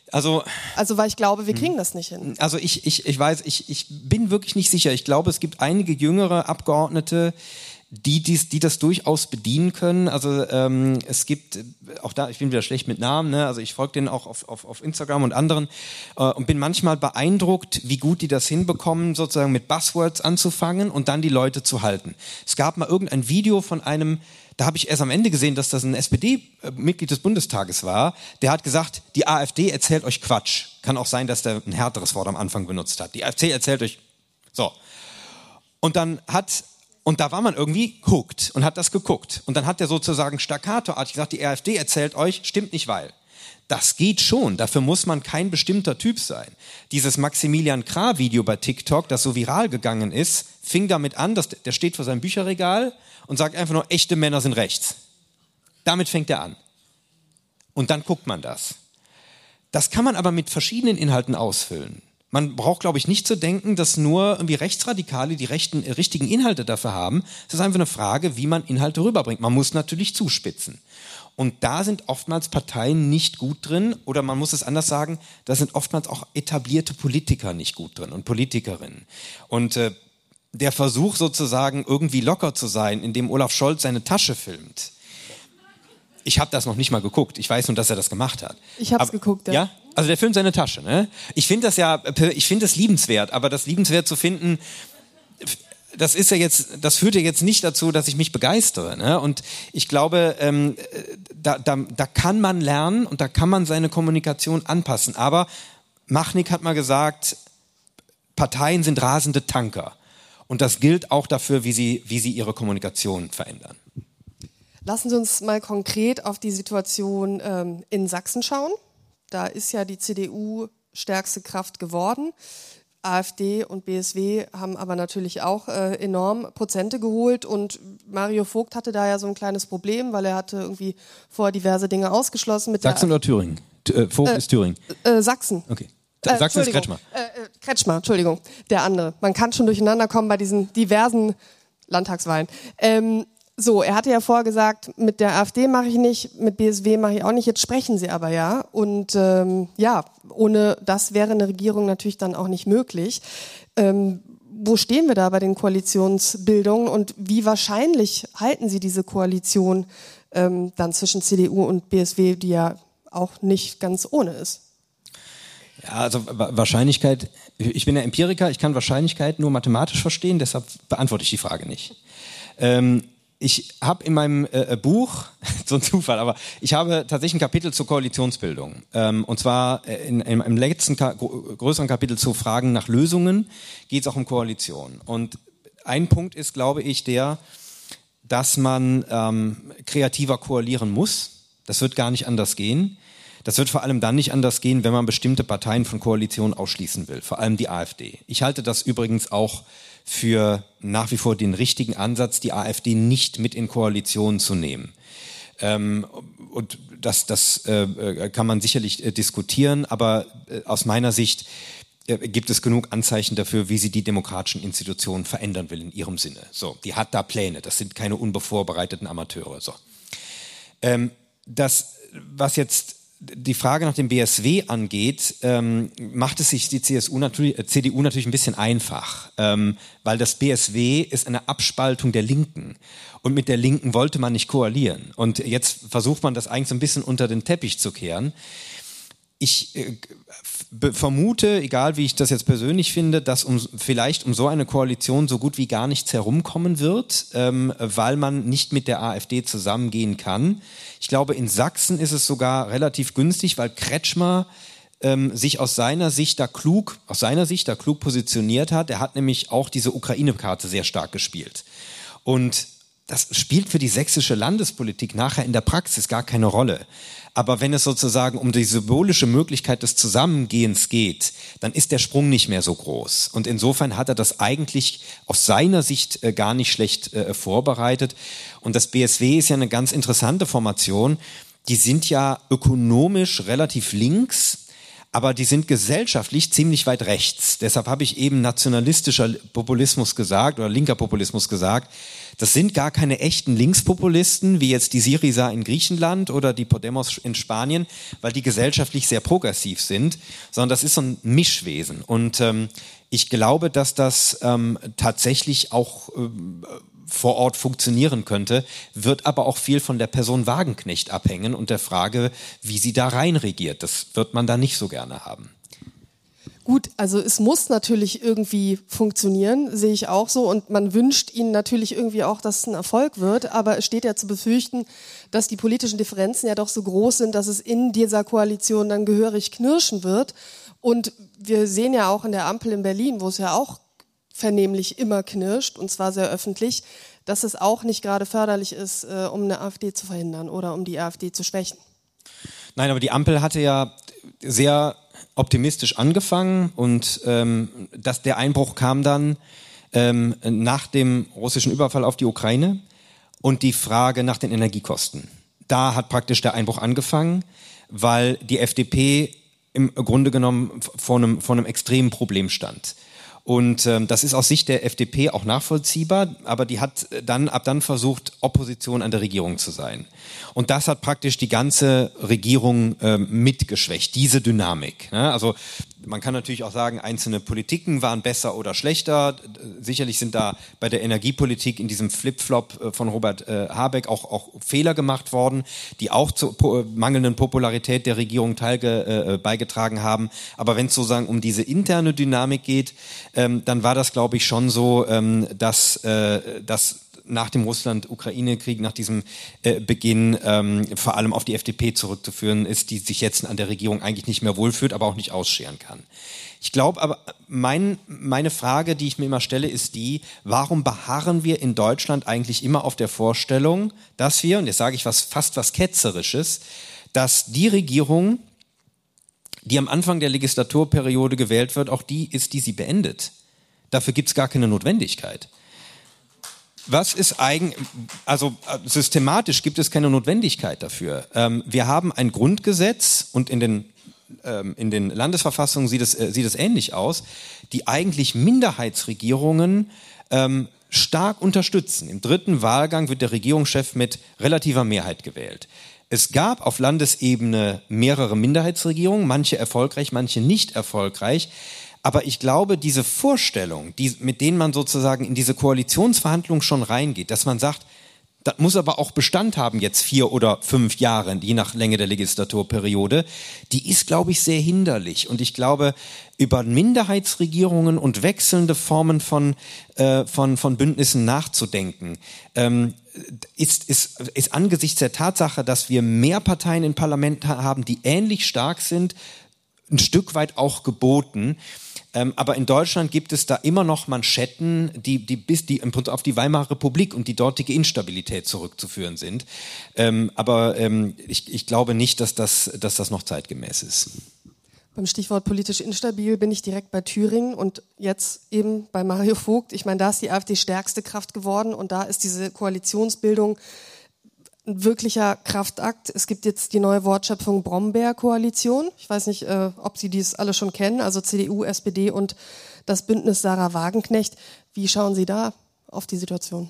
Also, also weil ich glaube, wir kriegen das nicht hin. Also ich, ich, ich weiß, ich, ich bin wirklich nicht sicher. Ich glaube, es gibt einige jüngere Abgeordnete, die, dies, die das durchaus bedienen können. Also ähm, es gibt, auch da, ich bin wieder schlecht mit Namen, ne? Also ich folge denen auch auf, auf, auf Instagram und anderen äh, und bin manchmal beeindruckt, wie gut die das hinbekommen, sozusagen mit Buzzwords anzufangen und dann die Leute zu halten. Es gab mal irgendein Video von einem, da habe ich erst am Ende gesehen, dass das ein S P D-Mitglied des Bundestages war, der hat gesagt, die AfD erzählt euch Quatsch. Kann auch sein, dass der ein härteres Wort am Anfang benutzt hat. Die AfD erzählt euch, so. Und dann hat Und da war man irgendwie hooked und hat das geguckt. Und dann hat der sozusagen staccatoartig gesagt, die AfD erzählt euch, stimmt nicht, weil. Das geht schon, dafür muss man kein bestimmter Typ sein. Dieses Maximilian Krah-Video bei TikTok, das so viral gegangen ist, fing damit an, dass der steht vor seinem Bücherregal und sagt einfach nur, echte Männer sind rechts. Damit fängt er an. Und dann guckt man das. Das kann man aber mit verschiedenen Inhalten ausfüllen. Man braucht, glaube ich, nicht zu denken, dass nur irgendwie Rechtsradikale die rechten, äh, richtigen Inhalte dafür haben. Es ist einfach eine Frage, wie man Inhalte rüberbringt. Man muss natürlich zuspitzen. Und da sind oftmals Parteien nicht gut drin, oder man muss es anders sagen, da sind oftmals auch etablierte Politiker nicht gut drin und Politikerinnen. Und äh, der Versuch sozusagen irgendwie locker zu sein, indem Olaf Scholz seine Tasche filmt. Ich habe das noch nicht mal geguckt. Ich weiß nur, dass er das gemacht hat. Ich habe es geguckt, ja. Ja? Also der filmt seine Tasche, ne? Ich finde das ja, ich finde das liebenswert, aber das liebenswert zu finden, das ist ja jetzt, das führt ja jetzt nicht dazu, dass ich mich begeistere, ne? Und ich glaube, ähm, da, da, da kann man lernen und da kann man seine Kommunikation anpassen. Aber Machnik hat mal gesagt, Parteien sind rasende Tanker. Und das gilt auch dafür, wie sie, wie sie ihre Kommunikation verändern. Lassen Sie uns mal konkret auf die Situation ähm, in Sachsen schauen. Da ist ja die C D U stärkste Kraft geworden. AfD und B S W haben aber natürlich auch äh, enorm Prozente geholt. Und Mario Vogt hatte da ja so ein kleines Problem, weil er hatte irgendwie vorher diverse Dinge ausgeschlossen. Mit Sachsen der oder Thüringen? Äh, Vogt äh, ist Thüringen. Äh, Sachsen. Okay. Äh, Sachsen ist Kretschmer. Äh, äh, Kretschmer, Entschuldigung, der andere. Man kann schon durcheinander kommen bei diesen diversen Landtagswahlen. Ähm, So, er hatte ja vorher gesagt, mit der AfD mache ich nicht, mit B S W mache ich auch nicht, jetzt sprechen sie aber ja. Und ähm, ja, ohne das wäre eine Regierung natürlich dann auch nicht möglich. Ähm, wo stehen wir da bei den Koalitionsbildungen und wie wahrscheinlich halten Sie diese Koalition ähm, dann zwischen C D U und B S W, die ja auch nicht ganz ohne ist? Ja, also Wahrscheinlichkeit, ich bin ja Empiriker, ich kann Wahrscheinlichkeit nur mathematisch verstehen, deshalb beantworte ich die Frage nicht. Ähm, Ich habe in meinem äh, Buch, so ein Zufall, aber ich habe tatsächlich ein Kapitel zur Koalitionsbildung. Ähm, und zwar in, in, im letzten Ka- größeren Kapitel zu Fragen nach Lösungen geht es auch um Koalition. Und ein Punkt ist, glaube ich, der, dass man ähm, kreativer koalieren muss. Das wird gar nicht anders gehen. Das wird vor allem dann nicht anders gehen, wenn man bestimmte Parteien von Koalitionen ausschließen will, vor allem die AfD. Ich halte das übrigens auch für nach wie vor den richtigen Ansatz, die AfD nicht mit in Koalitionen zu nehmen. Ähm, und das, das äh, kann man sicherlich äh, diskutieren, aber äh, aus meiner Sicht äh, gibt es genug Anzeichen dafür, wie sie die demokratischen Institutionen verändern will in ihrem Sinne. So, die hat da Pläne, das sind keine unbevorbereiteten Amateure. So. Ähm, das, was jetzt die Frage nach dem B S W angeht, ähm, macht es sich die C S U natürlich, äh, C D U natürlich ein bisschen einfach, ähm, weil das B S W ist eine Abspaltung der Linken und mit der Linken wollte man nicht koalieren und jetzt versucht man das eigentlich so ein bisschen unter den Teppich zu kehren. Ich äh, vermute, egal wie ich das jetzt persönlich finde, dass um, vielleicht um so eine Koalition so gut wie gar nichts herumkommen wird, ähm, weil man nicht mit der AfD zusammengehen kann. Ich glaube, in Sachsen ist es sogar relativ günstig, weil Kretschmer ähm, sich aus seiner Sicht da klug, aus seiner Sicht da klug positioniert hat. Er hat nämlich auch diese Ukraine-Karte sehr stark gespielt. Und das spielt für die sächsische Landespolitik nachher in der Praxis gar keine Rolle. Aber wenn es sozusagen um die symbolische Möglichkeit des Zusammengehens geht, dann ist der Sprung nicht mehr so groß. Und insofern hat er das eigentlich aus seiner Sicht äh, gar nicht schlecht äh, vorbereitet. Und das B S W ist ja eine ganz interessante Formation. Die sind ja ökonomisch relativ links, aber die sind gesellschaftlich ziemlich weit rechts. Deshalb habe ich eben nationalistischer Populismus gesagt oder linker Populismus gesagt. Das sind gar keine echten Linkspopulisten, wie jetzt die Syriza in Griechenland oder die Podemos in Spanien, weil die gesellschaftlich sehr progressiv sind, sondern das ist so ein Mischwesen. Und ähm, ich glaube, dass das ähm, tatsächlich auch ähm, vor Ort funktionieren könnte, wird aber auch viel von der Person Wagenknecht abhängen und der Frage, wie sie da rein regiert. Das wird man da nicht so gerne haben. Gut, also es muss natürlich irgendwie funktionieren, sehe ich auch so. Und man wünscht ihnen natürlich irgendwie auch, dass es ein Erfolg wird. Aber es steht ja zu befürchten, dass die politischen Differenzen ja doch so groß sind, dass es in dieser Koalition dann gehörig knirschen wird. Und wir sehen ja auch in der Ampel in Berlin, wo es ja auch vernehmlich immer knirscht, und zwar sehr öffentlich, dass es auch nicht gerade förderlich ist, äh, um eine AfD zu verhindern oder um die AfD zu schwächen. Nein, aber die Ampel hatte ja sehr optimistisch angefangen und ähm, dass der Einbruch kam dann ähm, nach dem russischen Überfall auf die Ukraine und die Frage nach den Energiekosten. Da hat praktisch der Einbruch angefangen, weil die F D P im Grunde genommen vor einem, vor einem extremen Problem stand. Und ähm, das ist aus Sicht der F D P auch nachvollziehbar, aber die hat dann ab dann versucht, Opposition an der Regierung zu sein. Und das hat praktisch die ganze Regierung ähm, mitgeschwächt, diese Dynamik. Ne? Also man kann natürlich auch sagen, einzelne Politiken waren besser oder schlechter. Sicherlich sind da bei der Energiepolitik in diesem Flip-Flop von Robert äh, Habeck auch, auch Fehler gemacht worden, die auch zur po- mangelnden Popularität der Regierung teilge, äh, beigetragen haben. Aber wenn es sozusagen um diese interne Dynamik geht, ähm, dann war das, glaube ich, schon so, ähm, dass, äh, dass nach dem Russland-Ukraine-Krieg, nach diesem äh, Beginn ähm, vor allem auf die F D P zurückzuführen ist, die sich jetzt an der Regierung eigentlich nicht mehr wohlfühlt, aber auch nicht ausscheren kann. Ich glaube aber, mein, meine Frage, die ich mir immer stelle, ist die, warum beharren wir in Deutschland eigentlich immer auf der Vorstellung, dass wir, und jetzt sage ich was fast was Ketzerisches, dass die Regierung, die am Anfang der Legislaturperiode gewählt wird, auch die ist, die sie beendet. Dafür gibt es gar keine Notwendigkeit. Was ist eigentlich, also systematisch gibt es keine Notwendigkeit dafür. Ähm, wir haben ein Grundgesetz und in den, ähm, in den Landesverfassungen sieht es, äh, sieht es ähnlich aus, die eigentlich Minderheitsregierungen ähm, stark unterstützen. Im dritten Wahlgang wird der Regierungschef mit relativer Mehrheit gewählt. Es gab auf Landesebene mehrere Minderheitsregierungen, manche erfolgreich, manche nicht erfolgreich. Aber ich glaube, diese Vorstellung, die, mit denen man sozusagen in diese Koalitionsverhandlungen schon reingeht, dass man sagt, das muss aber auch Bestand haben jetzt vier oder fünf Jahre, je nach Länge der Legislaturperiode, die ist, glaube ich, sehr hinderlich. Und ich glaube, über Minderheitsregierungen und wechselnde Formen von, äh, von, von Bündnissen nachzudenken, ähm, ist, ist, ist angesichts der Tatsache, dass wir mehr Parteien im Parlament haben, die ähnlich stark sind, ein Stück weit auch geboten. Ähm, aber in Deutschland gibt es da immer noch Manschetten, die, die bis die im Prinzip auf die Weimarer Republik und die dortige Instabilität zurückzuführen sind. Ähm, aber ähm, ich, ich glaube nicht, dass das, dass das noch zeitgemäß ist. Beim Stichwort politisch instabil bin ich direkt bei Thüringen und jetzt eben bei Mario Vogt. Ich meine, da ist die AfD stärkste Kraft geworden und da ist diese Koalitionsbildung ein wirklicher Kraftakt. Es gibt jetzt die neue Wortschöpfung Brombeer-Koalition. Ich weiß nicht, äh, ob Sie dies alle schon kennen, also C D U, S P D und das Bündnis Sarah Wagenknecht. Wie schauen Sie da auf die Situation?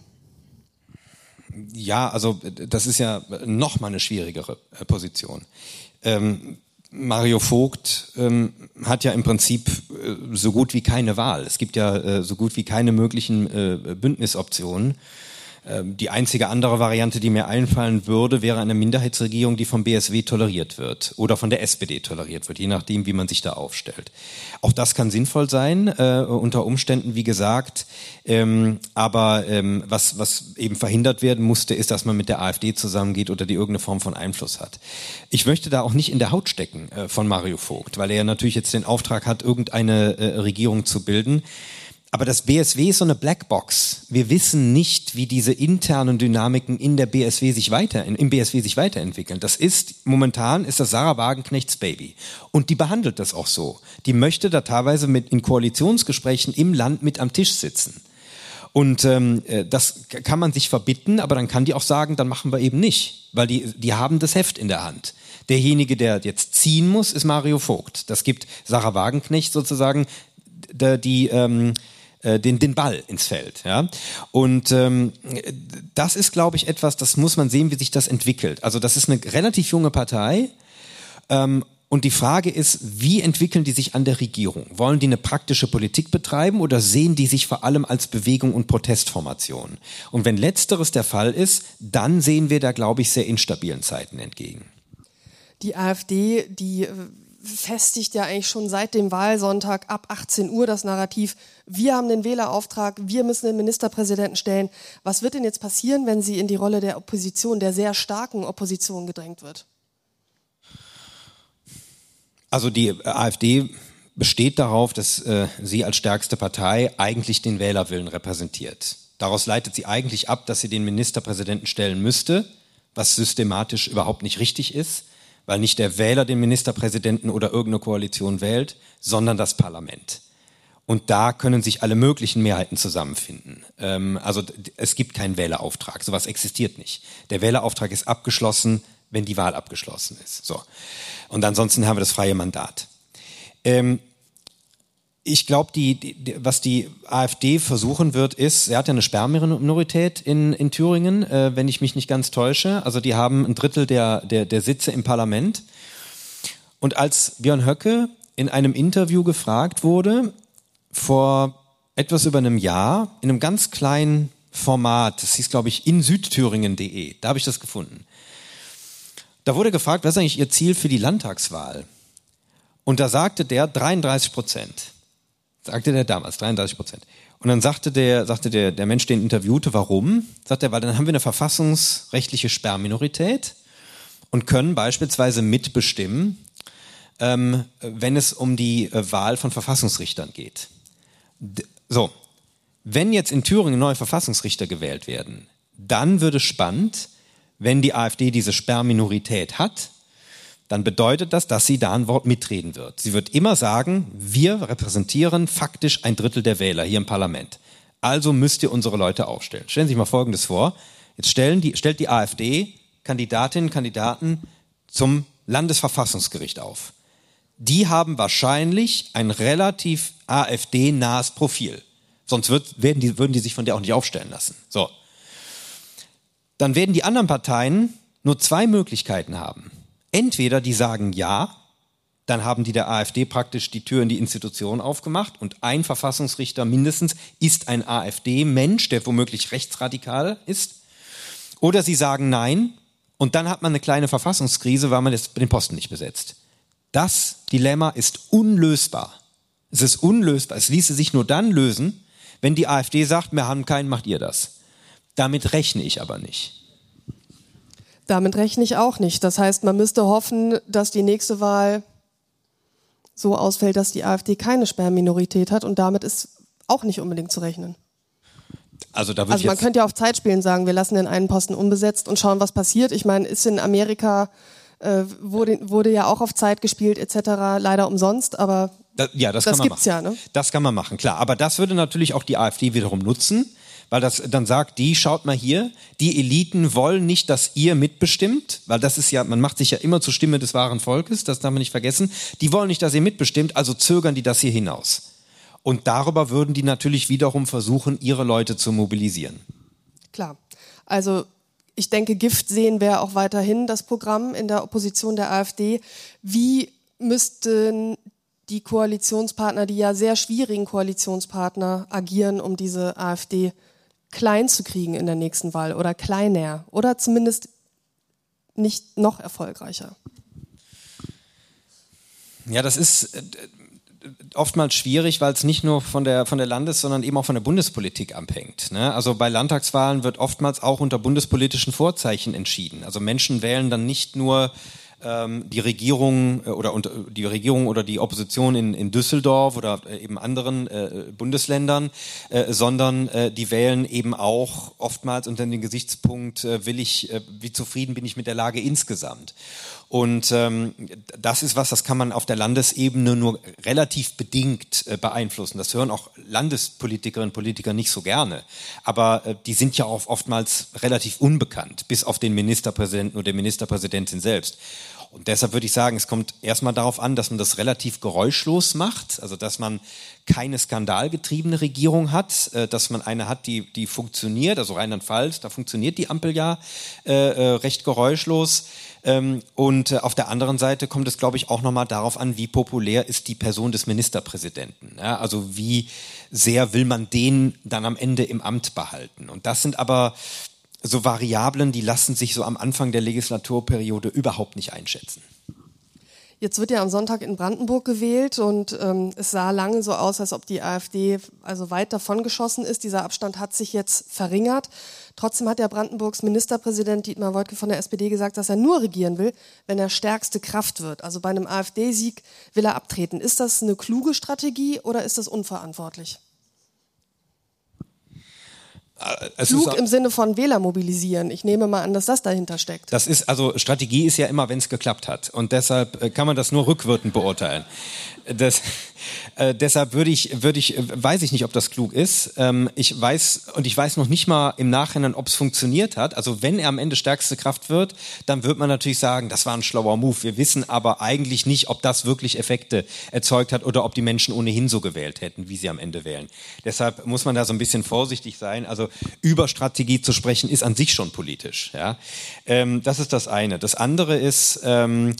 Ja, also das ist ja noch mal eine schwierigere äh, Position. Ähm, Mario Vogt ähm, hat ja im Prinzip äh, so gut wie keine Wahl. Es gibt ja äh, so gut wie keine möglichen äh, Bündnisoptionen. Die einzige andere Variante, die mir einfallen würde, wäre eine Minderheitsregierung, die vom B S W toleriert wird oder von der S P D toleriert wird, je nachdem, wie man sich da aufstellt. Auch das kann sinnvoll sein, äh, unter Umständen, wie gesagt. Ähm, aber ähm, was, was eben verhindert werden musste, ist, dass man mit der AfD zusammengeht oder die irgendeine Form von Einfluss hat. Ich möchte da auch nicht in der Haut stecken äh, von Mario Vogt, weil er ja natürlich jetzt den Auftrag hat, irgendeine äh, Regierung zu bilden. Aber das B S W ist so eine Blackbox. Wir wissen nicht, wie diese internen Dynamiken in der B S W sich weiter, im B S W sich weiterentwickeln. Das ist, momentan ist das Sarah Wagenknechts Baby. Und die behandelt das auch so. Die möchte da teilweise mit in Koalitionsgesprächen im Land mit am Tisch sitzen. Und ähm, das kann man sich verbitten, aber dann kann die auch sagen, dann machen wir eben nicht, weil die, die haben das Heft in der Hand. Derjenige, der jetzt ziehen muss, ist Mario Vogt. Das gibt Sarah Wagenknecht sozusagen die, die ähm, Den, den Ball ins Feld. Ja? Und ähm, das ist, glaube ich, etwas, das muss man sehen, wie sich das entwickelt. Also das ist eine relativ junge Partei ähm, und die Frage ist, wie entwickeln die sich an der Regierung? Wollen die eine praktische Politik betreiben oder sehen die sich vor allem als Bewegung und Protestformation? Und wenn letzteres der Fall ist, dann sehen wir da, glaube ich, sehr instabilen Zeiten entgegen. Die AfD, die festigt ja eigentlich schon seit dem Wahlsonntag ab achtzehn Uhr das Narrativ, wir haben den Wählerauftrag, wir müssen den Ministerpräsidenten stellen. Was wird denn jetzt passieren, wenn sie in die Rolle der Opposition, der sehr starken Opposition gedrängt wird? Also die AfD besteht darauf, dass äh, sie als stärkste Partei eigentlich den Wählerwillen repräsentiert. Daraus leitet sie eigentlich ab, dass sie den Ministerpräsidenten stellen müsste, was systematisch überhaupt nicht richtig ist, weil nicht der Wähler den Ministerpräsidenten oder irgendeine Koalition wählt, sondern das Parlament. Und da können sich alle möglichen Mehrheiten zusammenfinden. Ähm, also es gibt keinen Wählerauftrag, sowas existiert nicht. Der Wählerauftrag ist abgeschlossen, wenn die Wahl abgeschlossen ist. So. Und ansonsten haben wir das freie Mandat. Ähm, ich glaube, die, die, was die AfD versuchen wird, ist, sie hat ja eine Sperrminorität in, in Thüringen, äh, wenn ich mich nicht ganz täusche. Also die haben ein Drittel der, der, der Sitze im Parlament. Und als Björn Höcke in einem Interview gefragt wurde, vor etwas über einem Jahr, in einem ganz kleinen Format, das hieß, glaube ich, in südthüringen punkt de, da habe ich das gefunden. Da wurde gefragt, was ist eigentlich Ihr Ziel für die Landtagswahl? Und da sagte der dreiunddreißig Prozent. Sagte der damals, dreiunddreißig Prozent. Und dann sagte der, sagte der, der Mensch, den interviewte, warum? Sagt er, weil dann haben wir eine verfassungsrechtliche Sperrminorität und können beispielsweise mitbestimmen, ähm, wenn es um die äh, Wahl von Verfassungsrichtern geht. D- so, wenn jetzt in Thüringen neue Verfassungsrichter gewählt werden, dann wird es spannend, wenn die AfD diese Sperrminorität hat, dann bedeutet das, dass sie da ein Wort mitreden wird. Sie wird immer sagen, wir repräsentieren faktisch ein Drittel der Wähler hier im Parlament. Also müsst ihr unsere Leute aufstellen. Stellen Sie sich mal Folgendes vor. Jetzt stellen die, stellt die AfD Kandidatinnen und Kandidaten zum Landesverfassungsgericht auf. Die haben wahrscheinlich ein relativ AfD-nahes Profil. Sonst wird, werden die, würden die sich von der auch nicht aufstellen lassen. So. Dann werden die anderen Parteien nur zwei Möglichkeiten haben. Entweder die sagen ja, dann haben die der AfD praktisch die Tür in die Institution aufgemacht und ein Verfassungsrichter mindestens ist ein AfD-Mensch, der womöglich rechtsradikal ist. Oder sie sagen nein und dann hat man eine kleine Verfassungskrise, weil man jetzt den Posten nicht besetzt. Das Dilemma ist unlösbar. Es ist unlösbar. Es ließe sich nur dann lösen, wenn die AfD sagt, wir haben keinen, macht ihr das. Damit rechne ich aber nicht. Damit rechne ich auch nicht. Das heißt, man müsste hoffen, dass die nächste Wahl so ausfällt, dass die AfD keine Sperrminorität hat und damit ist auch nicht unbedingt zu rechnen. Also, da wird also man jetzt könnte ja auf Zeit spielen, sagen, wir lassen den einen Posten unbesetzt und schauen, was passiert. Ich meine, ist in Amerika, äh, wurde, wurde ja auch auf Zeit gespielt et cetera, leider umsonst, aber da, ja, das, das kann man gibt's machen. ja, ne? Das kann man machen, klar. Aber das würde natürlich auch die AfD wiederum nutzen, weil das dann sagt, die, schaut mal hier, die Eliten wollen nicht, dass ihr mitbestimmt, weil das ist ja, man macht sich ja immer zur Stimme des wahren Volkes, das darf man nicht vergessen, die wollen nicht, dass ihr mitbestimmt, also zögern die das hier hinaus. Und darüber würden die natürlich wiederum versuchen, ihre Leute zu mobilisieren. Klar, also ich denke, Gift sehen wäre auch weiterhin das Programm in der Opposition der AfD. Wie müssten die Koalitionspartner, die ja sehr schwierigen Koalitionspartner, agieren, um diese AfD klein zu kriegen in der nächsten Wahl oder kleiner oder zumindest nicht noch erfolgreicher? Ja, das ist oftmals schwierig, weil es nicht nur von der, von der Landes-, sondern eben auch von der Bundespolitik abhängt. Ne? Also bei Landtagswahlen wird oftmals auch unter bundespolitischen Vorzeichen entschieden. Also Menschen wählen dann nicht nur die Regierung oder die Regierung oder die Opposition in, in Düsseldorf oder eben anderen äh, Bundesländern, äh, sondern äh, die wählen eben auch oftmals unter dem Gesichtspunkt, äh, will ich, äh, wie zufrieden bin ich mit der Lage insgesamt. Und ähm, das ist was, das kann man auf der Landesebene nur relativ bedingt äh, beeinflussen. Das hören auch Landespolitikerinnen und Politiker nicht so gerne. Aber äh, die sind ja auch oftmals relativ unbekannt, bis auf den Ministerpräsidenten oder die Ministerpräsidentin selbst. Und deshalb würde ich sagen, es kommt erstmal darauf an, dass man das relativ geräuschlos macht, also dass man keine skandalgetriebene Regierung hat, äh, dass man eine hat, die die funktioniert, also Rheinland-Pfalz, da funktioniert die Ampel ja äh, äh, recht geräuschlos. Ähm, und äh, auf der anderen Seite kommt es, glaube ich, auch nochmal darauf an, wie populär ist die Person des Ministerpräsidenten. Ja? Also wie sehr will man den dann am Ende im Amt behalten. Und das sind aber so Variablen, die lassen sich so am Anfang der Legislaturperiode überhaupt nicht einschätzen. Jetzt wird ja am Sonntag in Brandenburg gewählt und ähm, es sah lange so aus, als ob die AfD also weit davon geschossen ist. Dieser Abstand hat sich jetzt verringert. Trotzdem hat ja Brandenburgs Ministerpräsident Dietmar Woidke von der S P D gesagt, dass er nur regieren will, wenn er stärkste Kraft wird. Also bei einem AfD-Sieg will er abtreten. Ist das eine kluge Strategie oder ist das unverantwortlich? Es Klug ist, im Sinne von Wähler mobilisieren. Ich nehme mal an, dass das dahinter steckt. Das ist, also Strategie ist ja immer, wenn es geklappt hat. Und deshalb kann man das nur rückwirkend beurteilen. Das, äh, deshalb würde ich, würde ich, weiß ich nicht, ob das klug ist. Ähm, ich weiß, und ich weiß noch nicht mal im Nachhinein, ob es funktioniert hat. Also wenn er am Ende stärkste Kraft wird, dann wird man natürlich sagen, das war ein schlauer Move. Wir wissen aber eigentlich nicht, ob das wirklich Effekte erzeugt hat oder ob die Menschen ohnehin so gewählt hätten, wie sie am Ende wählen. Deshalb muss man da so ein bisschen vorsichtig sein. Also über Strategie zu sprechen, ist an sich schon politisch. Ja? Ähm, das ist das eine. Das andere ist, ähm,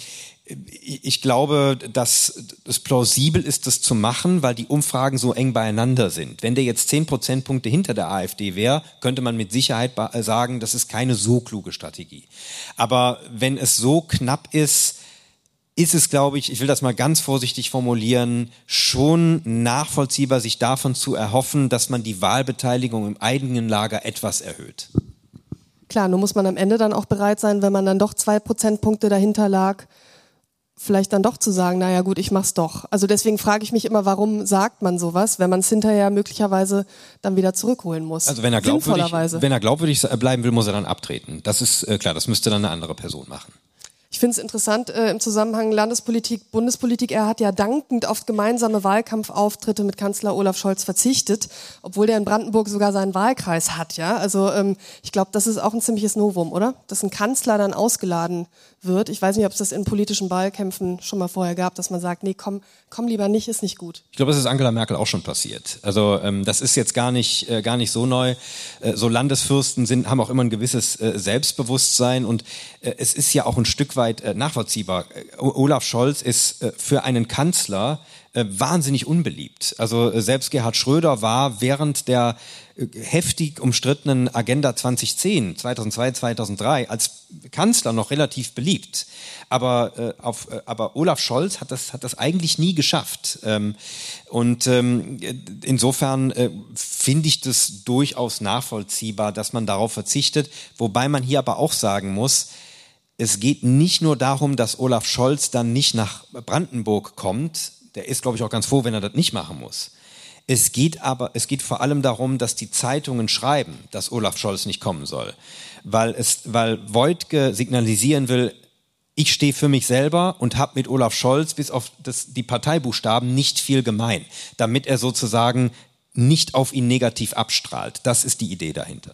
ich glaube, dass es plausibel ist, das zu machen, weil die Umfragen so eng beieinander sind. Wenn der jetzt zehn Prozentpunkte hinter der AfD wäre, könnte man mit Sicherheit sagen, das ist keine so kluge Strategie. Aber wenn es so knapp ist, ist es, glaube ich, ich will das mal ganz vorsichtig formulieren, schon nachvollziehbar, sich davon zu erhoffen, dass man die Wahlbeteiligung im eigenen Lager etwas erhöht. Klar, nur muss man am Ende dann auch bereit sein, wenn man dann doch zwei Prozentpunkte dahinter lag, vielleicht dann doch zu sagen, naja gut, ich mach's doch. Also deswegen frage ich mich immer, warum sagt man sowas, wenn man es hinterher möglicherweise dann wieder zurückholen muss? Also wenn er glaubwürdig, wenn er glaubwürdig bleiben will, muss er dann abtreten. Das ist äh, klar, das müsste dann eine andere Person machen. Ich finde es interessant äh, im Zusammenhang Landespolitik, Bundespolitik. Er hat ja dankend auf gemeinsame Wahlkampfauftritte mit Kanzler Olaf Scholz verzichtet, obwohl der in Brandenburg sogar seinen Wahlkreis hat. Ja, also ähm, ich glaube, das ist auch ein ziemliches Novum, oder? Dass ein Kanzler dann ausgeladen wird. Ich weiß nicht, ob es das in politischen Wahlkämpfen schon mal vorher gab, dass man sagt, nee, komm, komm lieber nicht, ist nicht gut. Ich glaube, das ist Angela Merkel auch schon passiert. Also ähm, das ist jetzt gar nicht äh, gar nicht so neu. Äh, so Landesfürsten sind haben auch immer ein gewisses äh, Selbstbewusstsein und äh, es ist ja auch ein Stück weit äh, nachvollziehbar. Äh, Olaf Scholz ist äh, für einen Kanzler äh, wahnsinnig unbeliebt. Also äh, selbst Gerhard Schröder war während der äh, heftig umstrittenen Agenda zwanzig zehn, zweitausendzwei, zweitausenddrei als Kanzler noch relativ beliebt. Aber, äh, auf, äh, aber Olaf Scholz hat das, hat das eigentlich nie geschafft. Ähm, und ähm, insofern äh, finde ich das durchaus nachvollziehbar, dass man darauf verzichtet. Wobei man hier aber auch sagen muss, es geht nicht nur darum, dass Olaf Scholz dann nicht nach Brandenburg kommt. Der ist, glaube ich, auch ganz froh, wenn er das nicht machen muss. Es geht aber, es geht vor allem darum, dass die Zeitungen schreiben, dass Olaf Scholz nicht kommen soll. Weil es, weil Woidke signalisieren will, ich stehe für mich selber und habe mit Olaf Scholz bis auf das, die Parteibuchstaben nicht viel gemein, damit er sozusagen nicht auf ihn negativ abstrahlt. Das ist die Idee dahinter.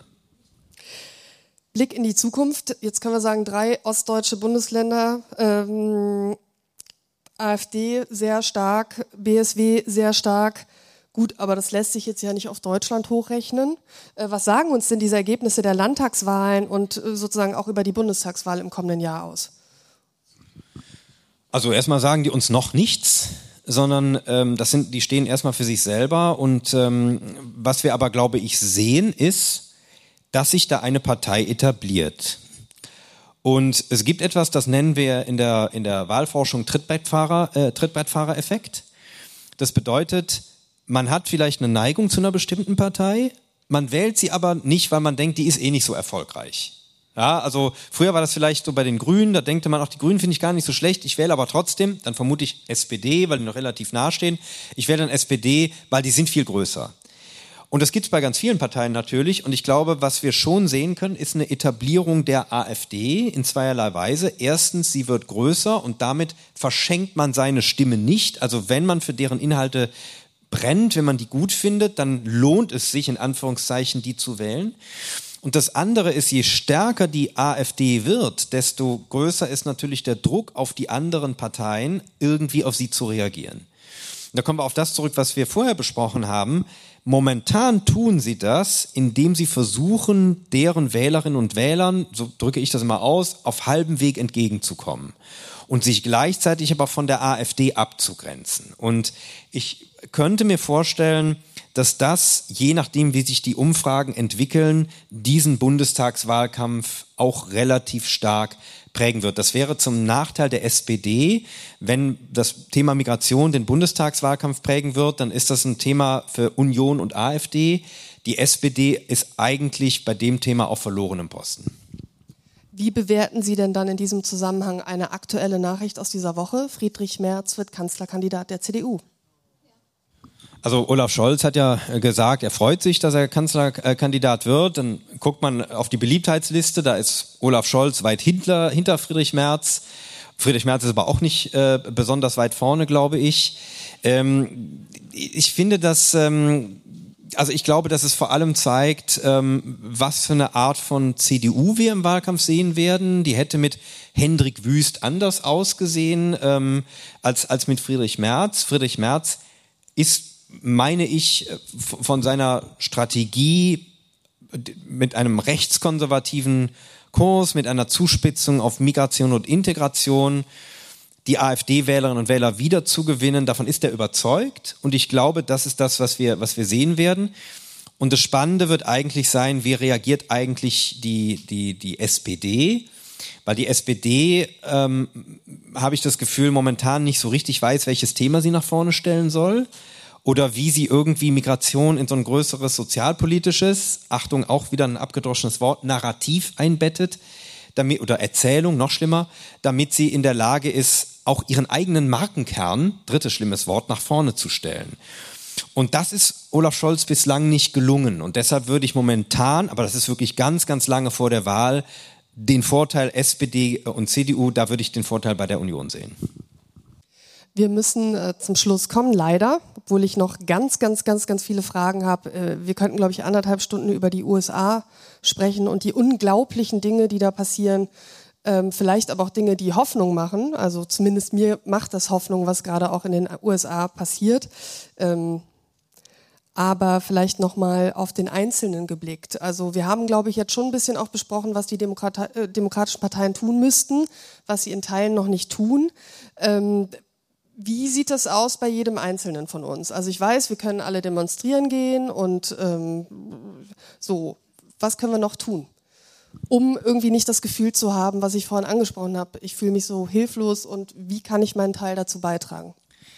Blick in die Zukunft. Jetzt können wir sagen, drei ostdeutsche Bundesländer, ähm, AfD sehr stark, B S W sehr stark. Gut, aber das lässt sich jetzt ja nicht auf Deutschland hochrechnen. Äh, was sagen uns denn diese Ergebnisse der Landtagswahlen und äh, sozusagen auch über die Bundestagswahl im kommenden Jahr aus? Also erstmal sagen die uns noch nichts, sondern ähm, das sind, die stehen erstmal für sich selber. Und ähm, was wir aber, glaube ich, sehen, ist, dass sich da eine Partei etabliert. Und es gibt etwas, das nennen wir in der, in der Wahlforschung Trittbrettfahrer, äh, Trittbrettfahrereffekt. Das bedeutet, man hat vielleicht eine Neigung zu einer bestimmten Partei, man wählt sie aber nicht, weil man denkt, die ist eh nicht so erfolgreich. Ja, also früher war das vielleicht so bei den Grünen, da denkte man, auch die Grünen finde ich gar nicht so schlecht, ich wähle aber trotzdem, dann vermute ich S P D, weil die noch relativ nah stehen, ich wähle dann S P D, weil die sind viel größer. Und das gibt es bei ganz vielen Parteien natürlich. Und ich glaube, was wir schon sehen können, ist eine Etablierung der AfD in zweierlei Weise. Erstens, sie wird größer und damit verschenkt man seine Stimme nicht. Also wenn man für deren Inhalte brennt, wenn man die gut findet, dann lohnt es sich in Anführungszeichen, die zu wählen. Und das andere ist, je stärker die AfD wird, desto größer ist natürlich der Druck auf die anderen Parteien, irgendwie auf sie zu reagieren. Und da kommen wir auf das zurück, was wir vorher besprochen haben. Momentan tun sie das, indem sie versuchen, deren Wählerinnen und Wählern, so drücke ich das immer aus, auf halbem Weg entgegenzukommen und sich gleichzeitig aber von der AfD abzugrenzen. Und ich könnte mir vorstellen, dass das, je nachdem, wie sich die Umfragen entwickeln, diesen Bundestagswahlkampf auch relativ stark prägen wird. Das wäre zum Nachteil der S P D. Wenn das Thema Migration den Bundestagswahlkampf prägen wird, dann ist das ein Thema für Union und AfD. Die S P D ist eigentlich bei dem Thema auf verlorenem Posten. Wie bewerten Sie denn dann in diesem Zusammenhang eine aktuelle Nachricht aus dieser Woche? Friedrich Merz wird Kanzlerkandidat der C D U. Also Olaf Scholz hat ja gesagt, er freut sich, dass er Kanzlerkandidat wird. Dann guckt man auf die Beliebtheitsliste, da ist Olaf Scholz weit hinter, hinter Friedrich Merz. Friedrich Merz ist aber auch nicht äh, besonders weit vorne, glaube ich. Ähm, ich finde, dass, ähm, also ich glaube, dass es vor allem zeigt, ähm, was für eine Art von C D U wir im Wahlkampf sehen werden. Die hätte mit Hendrik Wüst anders ausgesehen ähm, als, als mit Friedrich Merz. Friedrich Merz ist, meine ich, von seiner Strategie mit einem rechtskonservativen Kurs, mit einer Zuspitzung auf Migration und Integration, die AfD-Wählerinnen und Wähler wieder zu gewinnen, davon ist er überzeugt. Und ich glaube, das ist das, was wir, was wir sehen werden. Und das Spannende wird eigentlich sein, wie reagiert eigentlich die, die, die S P D? Weil die S P D, ähm, habe ich das Gefühl, momentan nicht so richtig weiß, welches Thema sie nach vorne stellen soll. Oder wie sie irgendwie Migration in so ein größeres sozialpolitisches, Achtung, auch wieder ein abgedroschenes Wort, Narrativ einbettet, damit, oder Erzählung, noch schlimmer, damit sie in der Lage ist, auch ihren eigenen Markenkern, drittes schlimmes Wort, nach vorne zu stellen. Und das ist Olaf Scholz bislang nicht gelungen. Und deshalb würde ich momentan, aber das ist wirklich ganz, ganz lange vor der Wahl, den Vorteil S P D und C D U, da würde ich den Vorteil bei der Union sehen. Wir müssen äh, zum Schluss kommen, leider, obwohl ich noch ganz, ganz, ganz, ganz viele Fragen habe. Äh, wir könnten, glaube ich, anderthalb Stunden über die U S A sprechen und die unglaublichen Dinge, die da passieren. Ähm, vielleicht aber auch Dinge, die Hoffnung machen. Also zumindest mir macht das Hoffnung, was gerade auch in den U S A passiert. Ähm, aber vielleicht nochmal auf den Einzelnen geblickt. Also wir haben, glaube ich, jetzt schon ein bisschen auch besprochen, was die Demokrat- äh, demokratischen Parteien tun müssten, was sie in Teilen noch nicht tun. Ähm, Wie sieht das aus bei jedem Einzelnen von uns? Also ich weiß, wir können alle demonstrieren gehen und ähm, so. Was können wir noch tun, um irgendwie nicht das Gefühl zu haben, was ich vorhin angesprochen habe, ich fühle mich so hilflos und wie kann ich meinen Teil dazu beitragen?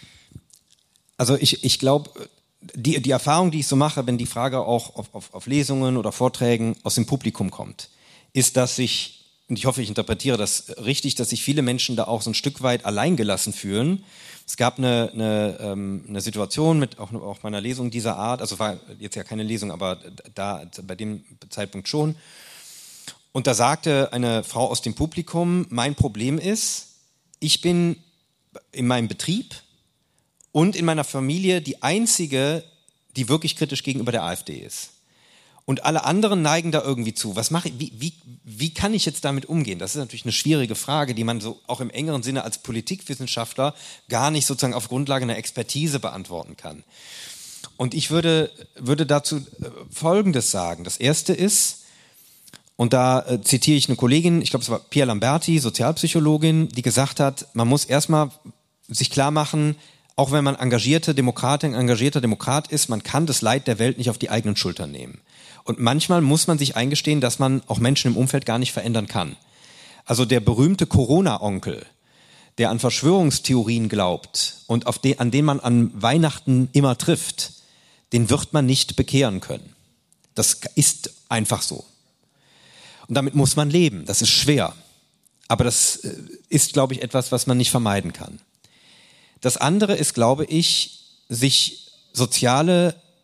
Also ich, ich glaube, die, die Erfahrung, die ich so mache, wenn die Frage auch auf, auf, auf Lesungen oder Vorträgen aus dem Publikum kommt, ist, dass sich, und ich hoffe, ich interpretiere das richtig, dass sich viele Menschen da auch so ein Stück weit alleingelassen fühlen. Es gab eine, eine, ähm, eine Situation mit auch, auch meiner Lesung dieser Art, also war jetzt ja keine Lesung, aber da bei dem Zeitpunkt schon. Und da sagte eine Frau aus dem Publikum, mein Problem ist, ich bin in meinem Betrieb und in meiner Familie die einzige, die wirklich kritisch gegenüber der AfD ist. Und alle anderen neigen da irgendwie zu. Was mache ich, wie, wie, wie kann ich jetzt damit umgehen? Das ist natürlich eine schwierige Frage, die man so auch im engeren Sinne als Politikwissenschaftler gar nicht sozusagen auf Grundlage einer Expertise beantworten kann. Und ich würde, würde dazu Folgendes sagen. Das erste ist, und da äh, zitiere ich eine Kollegin, ich glaube es war Pia Lamberti, Sozialpsychologin, die gesagt hat, man muss erstmal sich klar machen, auch wenn man engagierte Demokratin, engagierter Demokrat ist, man kann das Leid der Welt nicht auf die eigenen Schultern nehmen. Und manchmal muss man sich eingestehen, dass man auch Menschen im Umfeld gar nicht verändern kann. Also der berühmte Corona-Onkel, der an Verschwörungstheorien glaubt und auf den, an den man an Weihnachten immer trifft, den wird man nicht bekehren können. Das ist einfach so. Und damit muss man leben. Das ist schwer. Aber das ist, glaube ich, etwas, was man nicht vermeiden kann. Das andere ist, glaube ich, sich soziale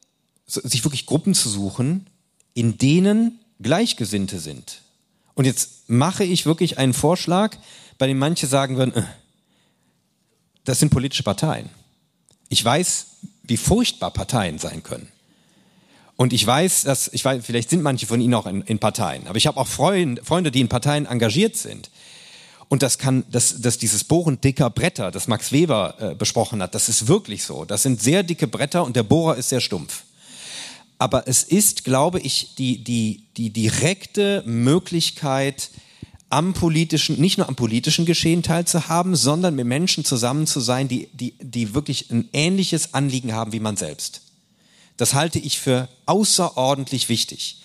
sich wirklich Gruppen zu suchen, in denen Gleichgesinnte sind. Und jetzt mache ich wirklich einen Vorschlag, bei dem manche sagen würden, äh, das sind politische Parteien. Ich weiß, wie furchtbar Parteien sein können. Und ich weiß, dass, ich weiß, vielleicht sind manche von Ihnen auch in, in Parteien, aber ich habe auch Freund, Freunde, die in Parteien engagiert sind. Und das kann, das, das dieses Bohren dicker Bretter, das Max Weber äh, besprochen hat, das ist wirklich so. Das sind sehr dicke Bretter und der Bohrer ist sehr stumpf. Aber es ist, glaube ich, die, die, die direkte Möglichkeit, am politischen, nicht nur am politischen Geschehen teilzuhaben, sondern mit Menschen zusammen zu sein, die, die, die wirklich ein ähnliches Anliegen haben wie man selbst. Das halte ich für außerordentlich wichtig.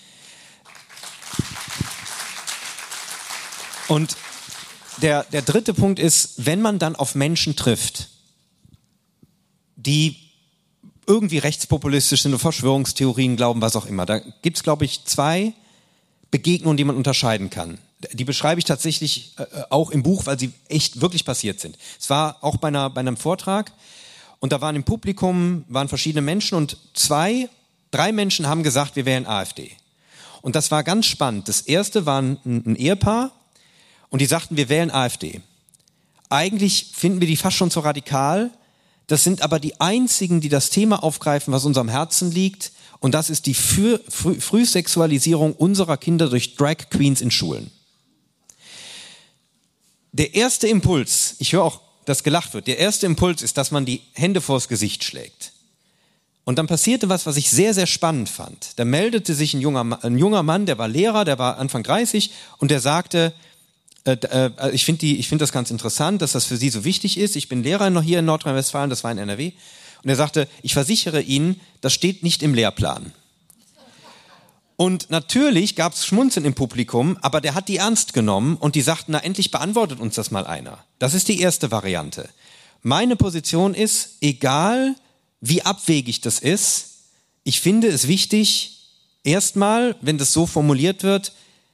Und der, der dritte Punkt ist, wenn man dann auf Menschen trifft, die irgendwie rechtspopulistisch sind oder Verschwörungstheorien glauben, was auch immer, da gibt es, glaube ich, zwei Begegnungen, die man unterscheiden kann. Die beschreibe ich tatsächlich äh, auch im Buch, weil sie echt wirklich passiert sind. Es war auch bei, einer, bei einem Vortrag und da waren im Publikum waren verschiedene Menschen und zwei, drei Menschen haben gesagt, wir wählen AfD. Und das war ganz spannend. Das erste war ein, ein Ehepaar und die sagten, wir wählen AfD. Eigentlich finden wir die fast schon zu radikal. Das sind aber die einzigen, die das Thema aufgreifen, was unserem Herzen liegt. Und das ist die Früh- Früh- Frühsexualisierung unserer Kinder durch Drag Queens in Schulen. Der erste Impuls, ich höre auch, dass gelacht wird, der erste Impuls ist, dass man die Hände vors Gesicht schlägt. Und dann passierte was, was ich sehr, sehr spannend fand. Da meldete sich ein junger, ein junger Mann, der war Lehrer, der war Anfang dreißig und der sagte, äh, äh, ich finde die, ich finde das ganz interessant, dass das für Sie so wichtig ist. Ich bin Lehrer noch hier in Nordrhein-Westfalen, das war in N R W. Und er sagte, ich versichere Ihnen, das steht nicht im Lehrplan. Und natürlich gab es Schmunzeln im Publikum, aber der hat die ernst genommen und die sagten, na endlich beantwortet uns das mal einer. Das ist die erste Variante. Meine Position ist, egal wie abwegig das ist, ich finde es wichtig, erstmal, wenn das so formuliert wird,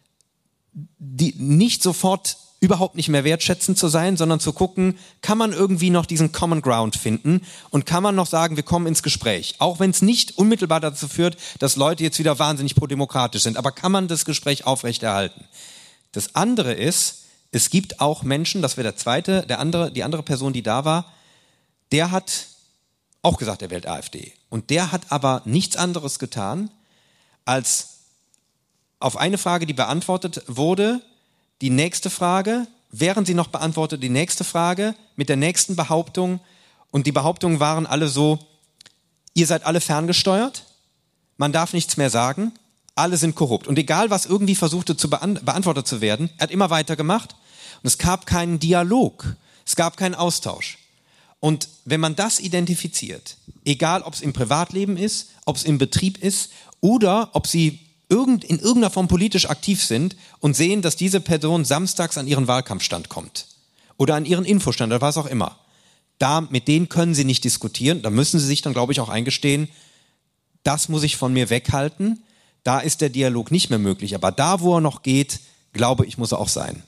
die nicht sofort überhaupt nicht mehr wertschätzend zu sein, sondern zu gucken, kann man irgendwie noch diesen Common Ground finden und kann man noch sagen, wir kommen ins Gespräch. Auch wenn es nicht unmittelbar dazu führt, dass Leute jetzt wieder wahnsinnig prodemokratisch sind, aber kann man das Gespräch aufrechterhalten. Das andere ist, es gibt auch Menschen, das wäre der zweite, der andere, die andere Person, die da war, der hat auch gesagt, er wählt AfD. Und der hat aber nichts anderes getan, als auf eine Frage, die beantwortet wurde, die nächste Frage, während sie noch beantwortet, die nächste Frage mit der nächsten Behauptung. Und die Behauptungen waren alle so, ihr seid alle ferngesteuert, man darf nichts mehr sagen, alle sind korrupt. Und egal, was irgendwie versuchte zu beant- beantwortet zu werden, er hat immer weitergemacht. Und es gab keinen Dialog, es gab keinen Austausch. Und wenn man das identifiziert, egal ob es im Privatleben ist, ob es im Betrieb ist oder ob sie irgend, in irgendeiner Form politisch aktiv sind und sehen, dass diese Person samstags an ihren Wahlkampfstand kommt oder an ihren Infostand oder was auch immer. Da, mit denen können sie nicht diskutieren, da müssen sie sich dann, glaube ich, auch eingestehen, das muss ich von mir weghalten, da ist der Dialog nicht mehr möglich, aber da, wo er noch geht, glaube ich, muss er auch sein.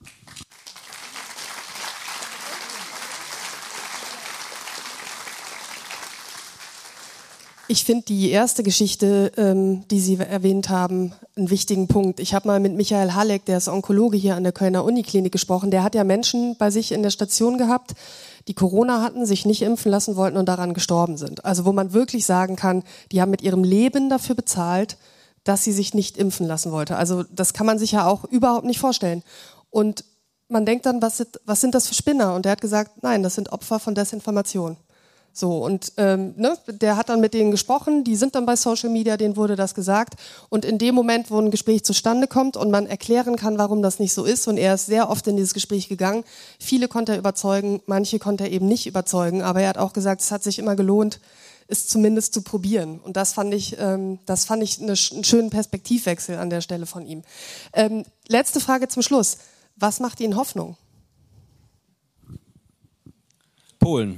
Ich finde die erste Geschichte, ähm, die Sie erwähnt haben, einen wichtigen Punkt. Ich habe mal mit Michael Halleck, der ist Onkologe hier an der Kölner Uniklinik, gesprochen. Der hat ja Menschen bei sich in der Station gehabt, die Corona hatten, sich nicht impfen lassen wollten und daran gestorben sind. Also wo man wirklich sagen kann, die haben mit ihrem Leben dafür bezahlt, dass sie sich nicht impfen lassen wollte. Also das kann man sich ja auch überhaupt nicht vorstellen. Und man denkt dann, was sind, was sind das für Spinner? Und der hat gesagt, nein, das sind Opfer von Desinformation. So, und ähm, ne, der hat dann mit denen gesprochen, die sind dann bei Social Media, denen wurde das gesagt. Und in dem Moment, wo ein Gespräch zustande kommt und man erklären kann, warum das nicht so ist, und er ist sehr oft in dieses Gespräch gegangen, viele konnte er überzeugen, manche konnte er eben nicht überzeugen, aber er hat auch gesagt, es hat sich immer gelohnt, es zumindest zu probieren. Und das fand ich, ähm, das fand ich eine, einen schönen Perspektivwechsel an der Stelle von ihm. Ähm, letzte Frage zum Schluss. Was macht Ihnen Hoffnung? Polen.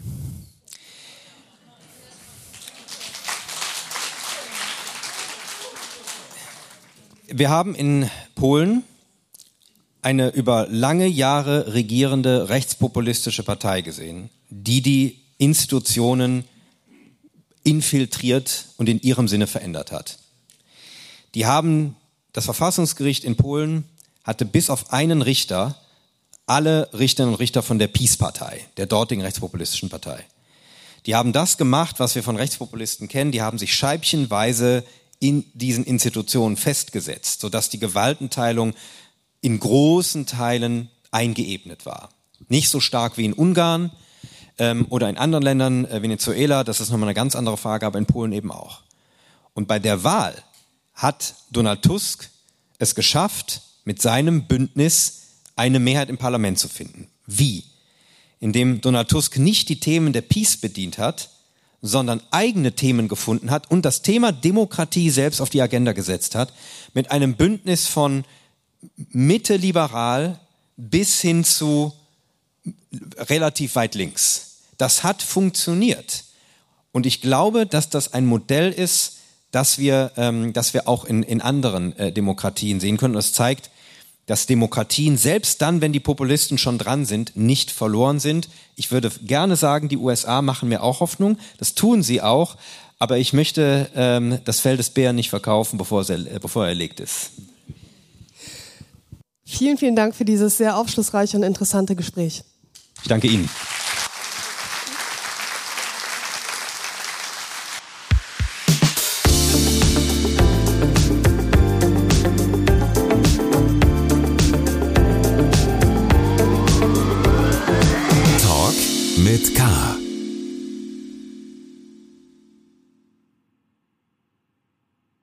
Wir haben in Polen eine über lange Jahre regierende rechtspopulistische Partei gesehen, die die Institutionen infiltriert und in ihrem Sinne verändert hat. Die haben, das Verfassungsgericht in Polen hatte bis auf einen Richter alle Richterinnen und Richter von der PiS-Partei, der dortigen rechtspopulistischen Partei. Die haben das gemacht, was wir von Rechtspopulisten kennen, die haben sich scheibchenweise in diesen Institutionen festgesetzt, sodass die Gewaltenteilung in großen Teilen eingeebnet war. Nicht so stark wie in Ungarn ähm, oder in anderen Ländern, äh, Venezuela, das ist nochmal eine ganz andere Frage, aber in Polen eben auch. Und bei der Wahl hat Donald Tusk es geschafft, mit seinem Bündnis eine Mehrheit im Parlament zu finden. Wie? Indem Donald Tusk nicht die Themen der PiS bedient hat, sondern eigene Themen gefunden hat und das Thema Demokratie selbst auf die Agenda gesetzt hat, mit einem Bündnis von Mitte liberal bis hin zu relativ weit links. Das hat funktioniert. Und ich glaube, dass das ein Modell ist, das wir, ähm, das wir auch in, in anderen äh, Demokratien sehen können. Und das zeigt, dass Demokratien, selbst dann, wenn die Populisten schon dran sind, nicht verloren sind. Ich würde gerne sagen, die U S A machen mir auch Hoffnung. Das tun sie auch. Aber ich möchte ähm, das Fell des Bären nicht verkaufen, bevor es, äh, bevor er erlegt ist. Vielen, vielen Dank für dieses sehr aufschlussreiche und interessante Gespräch. Ich danke Ihnen.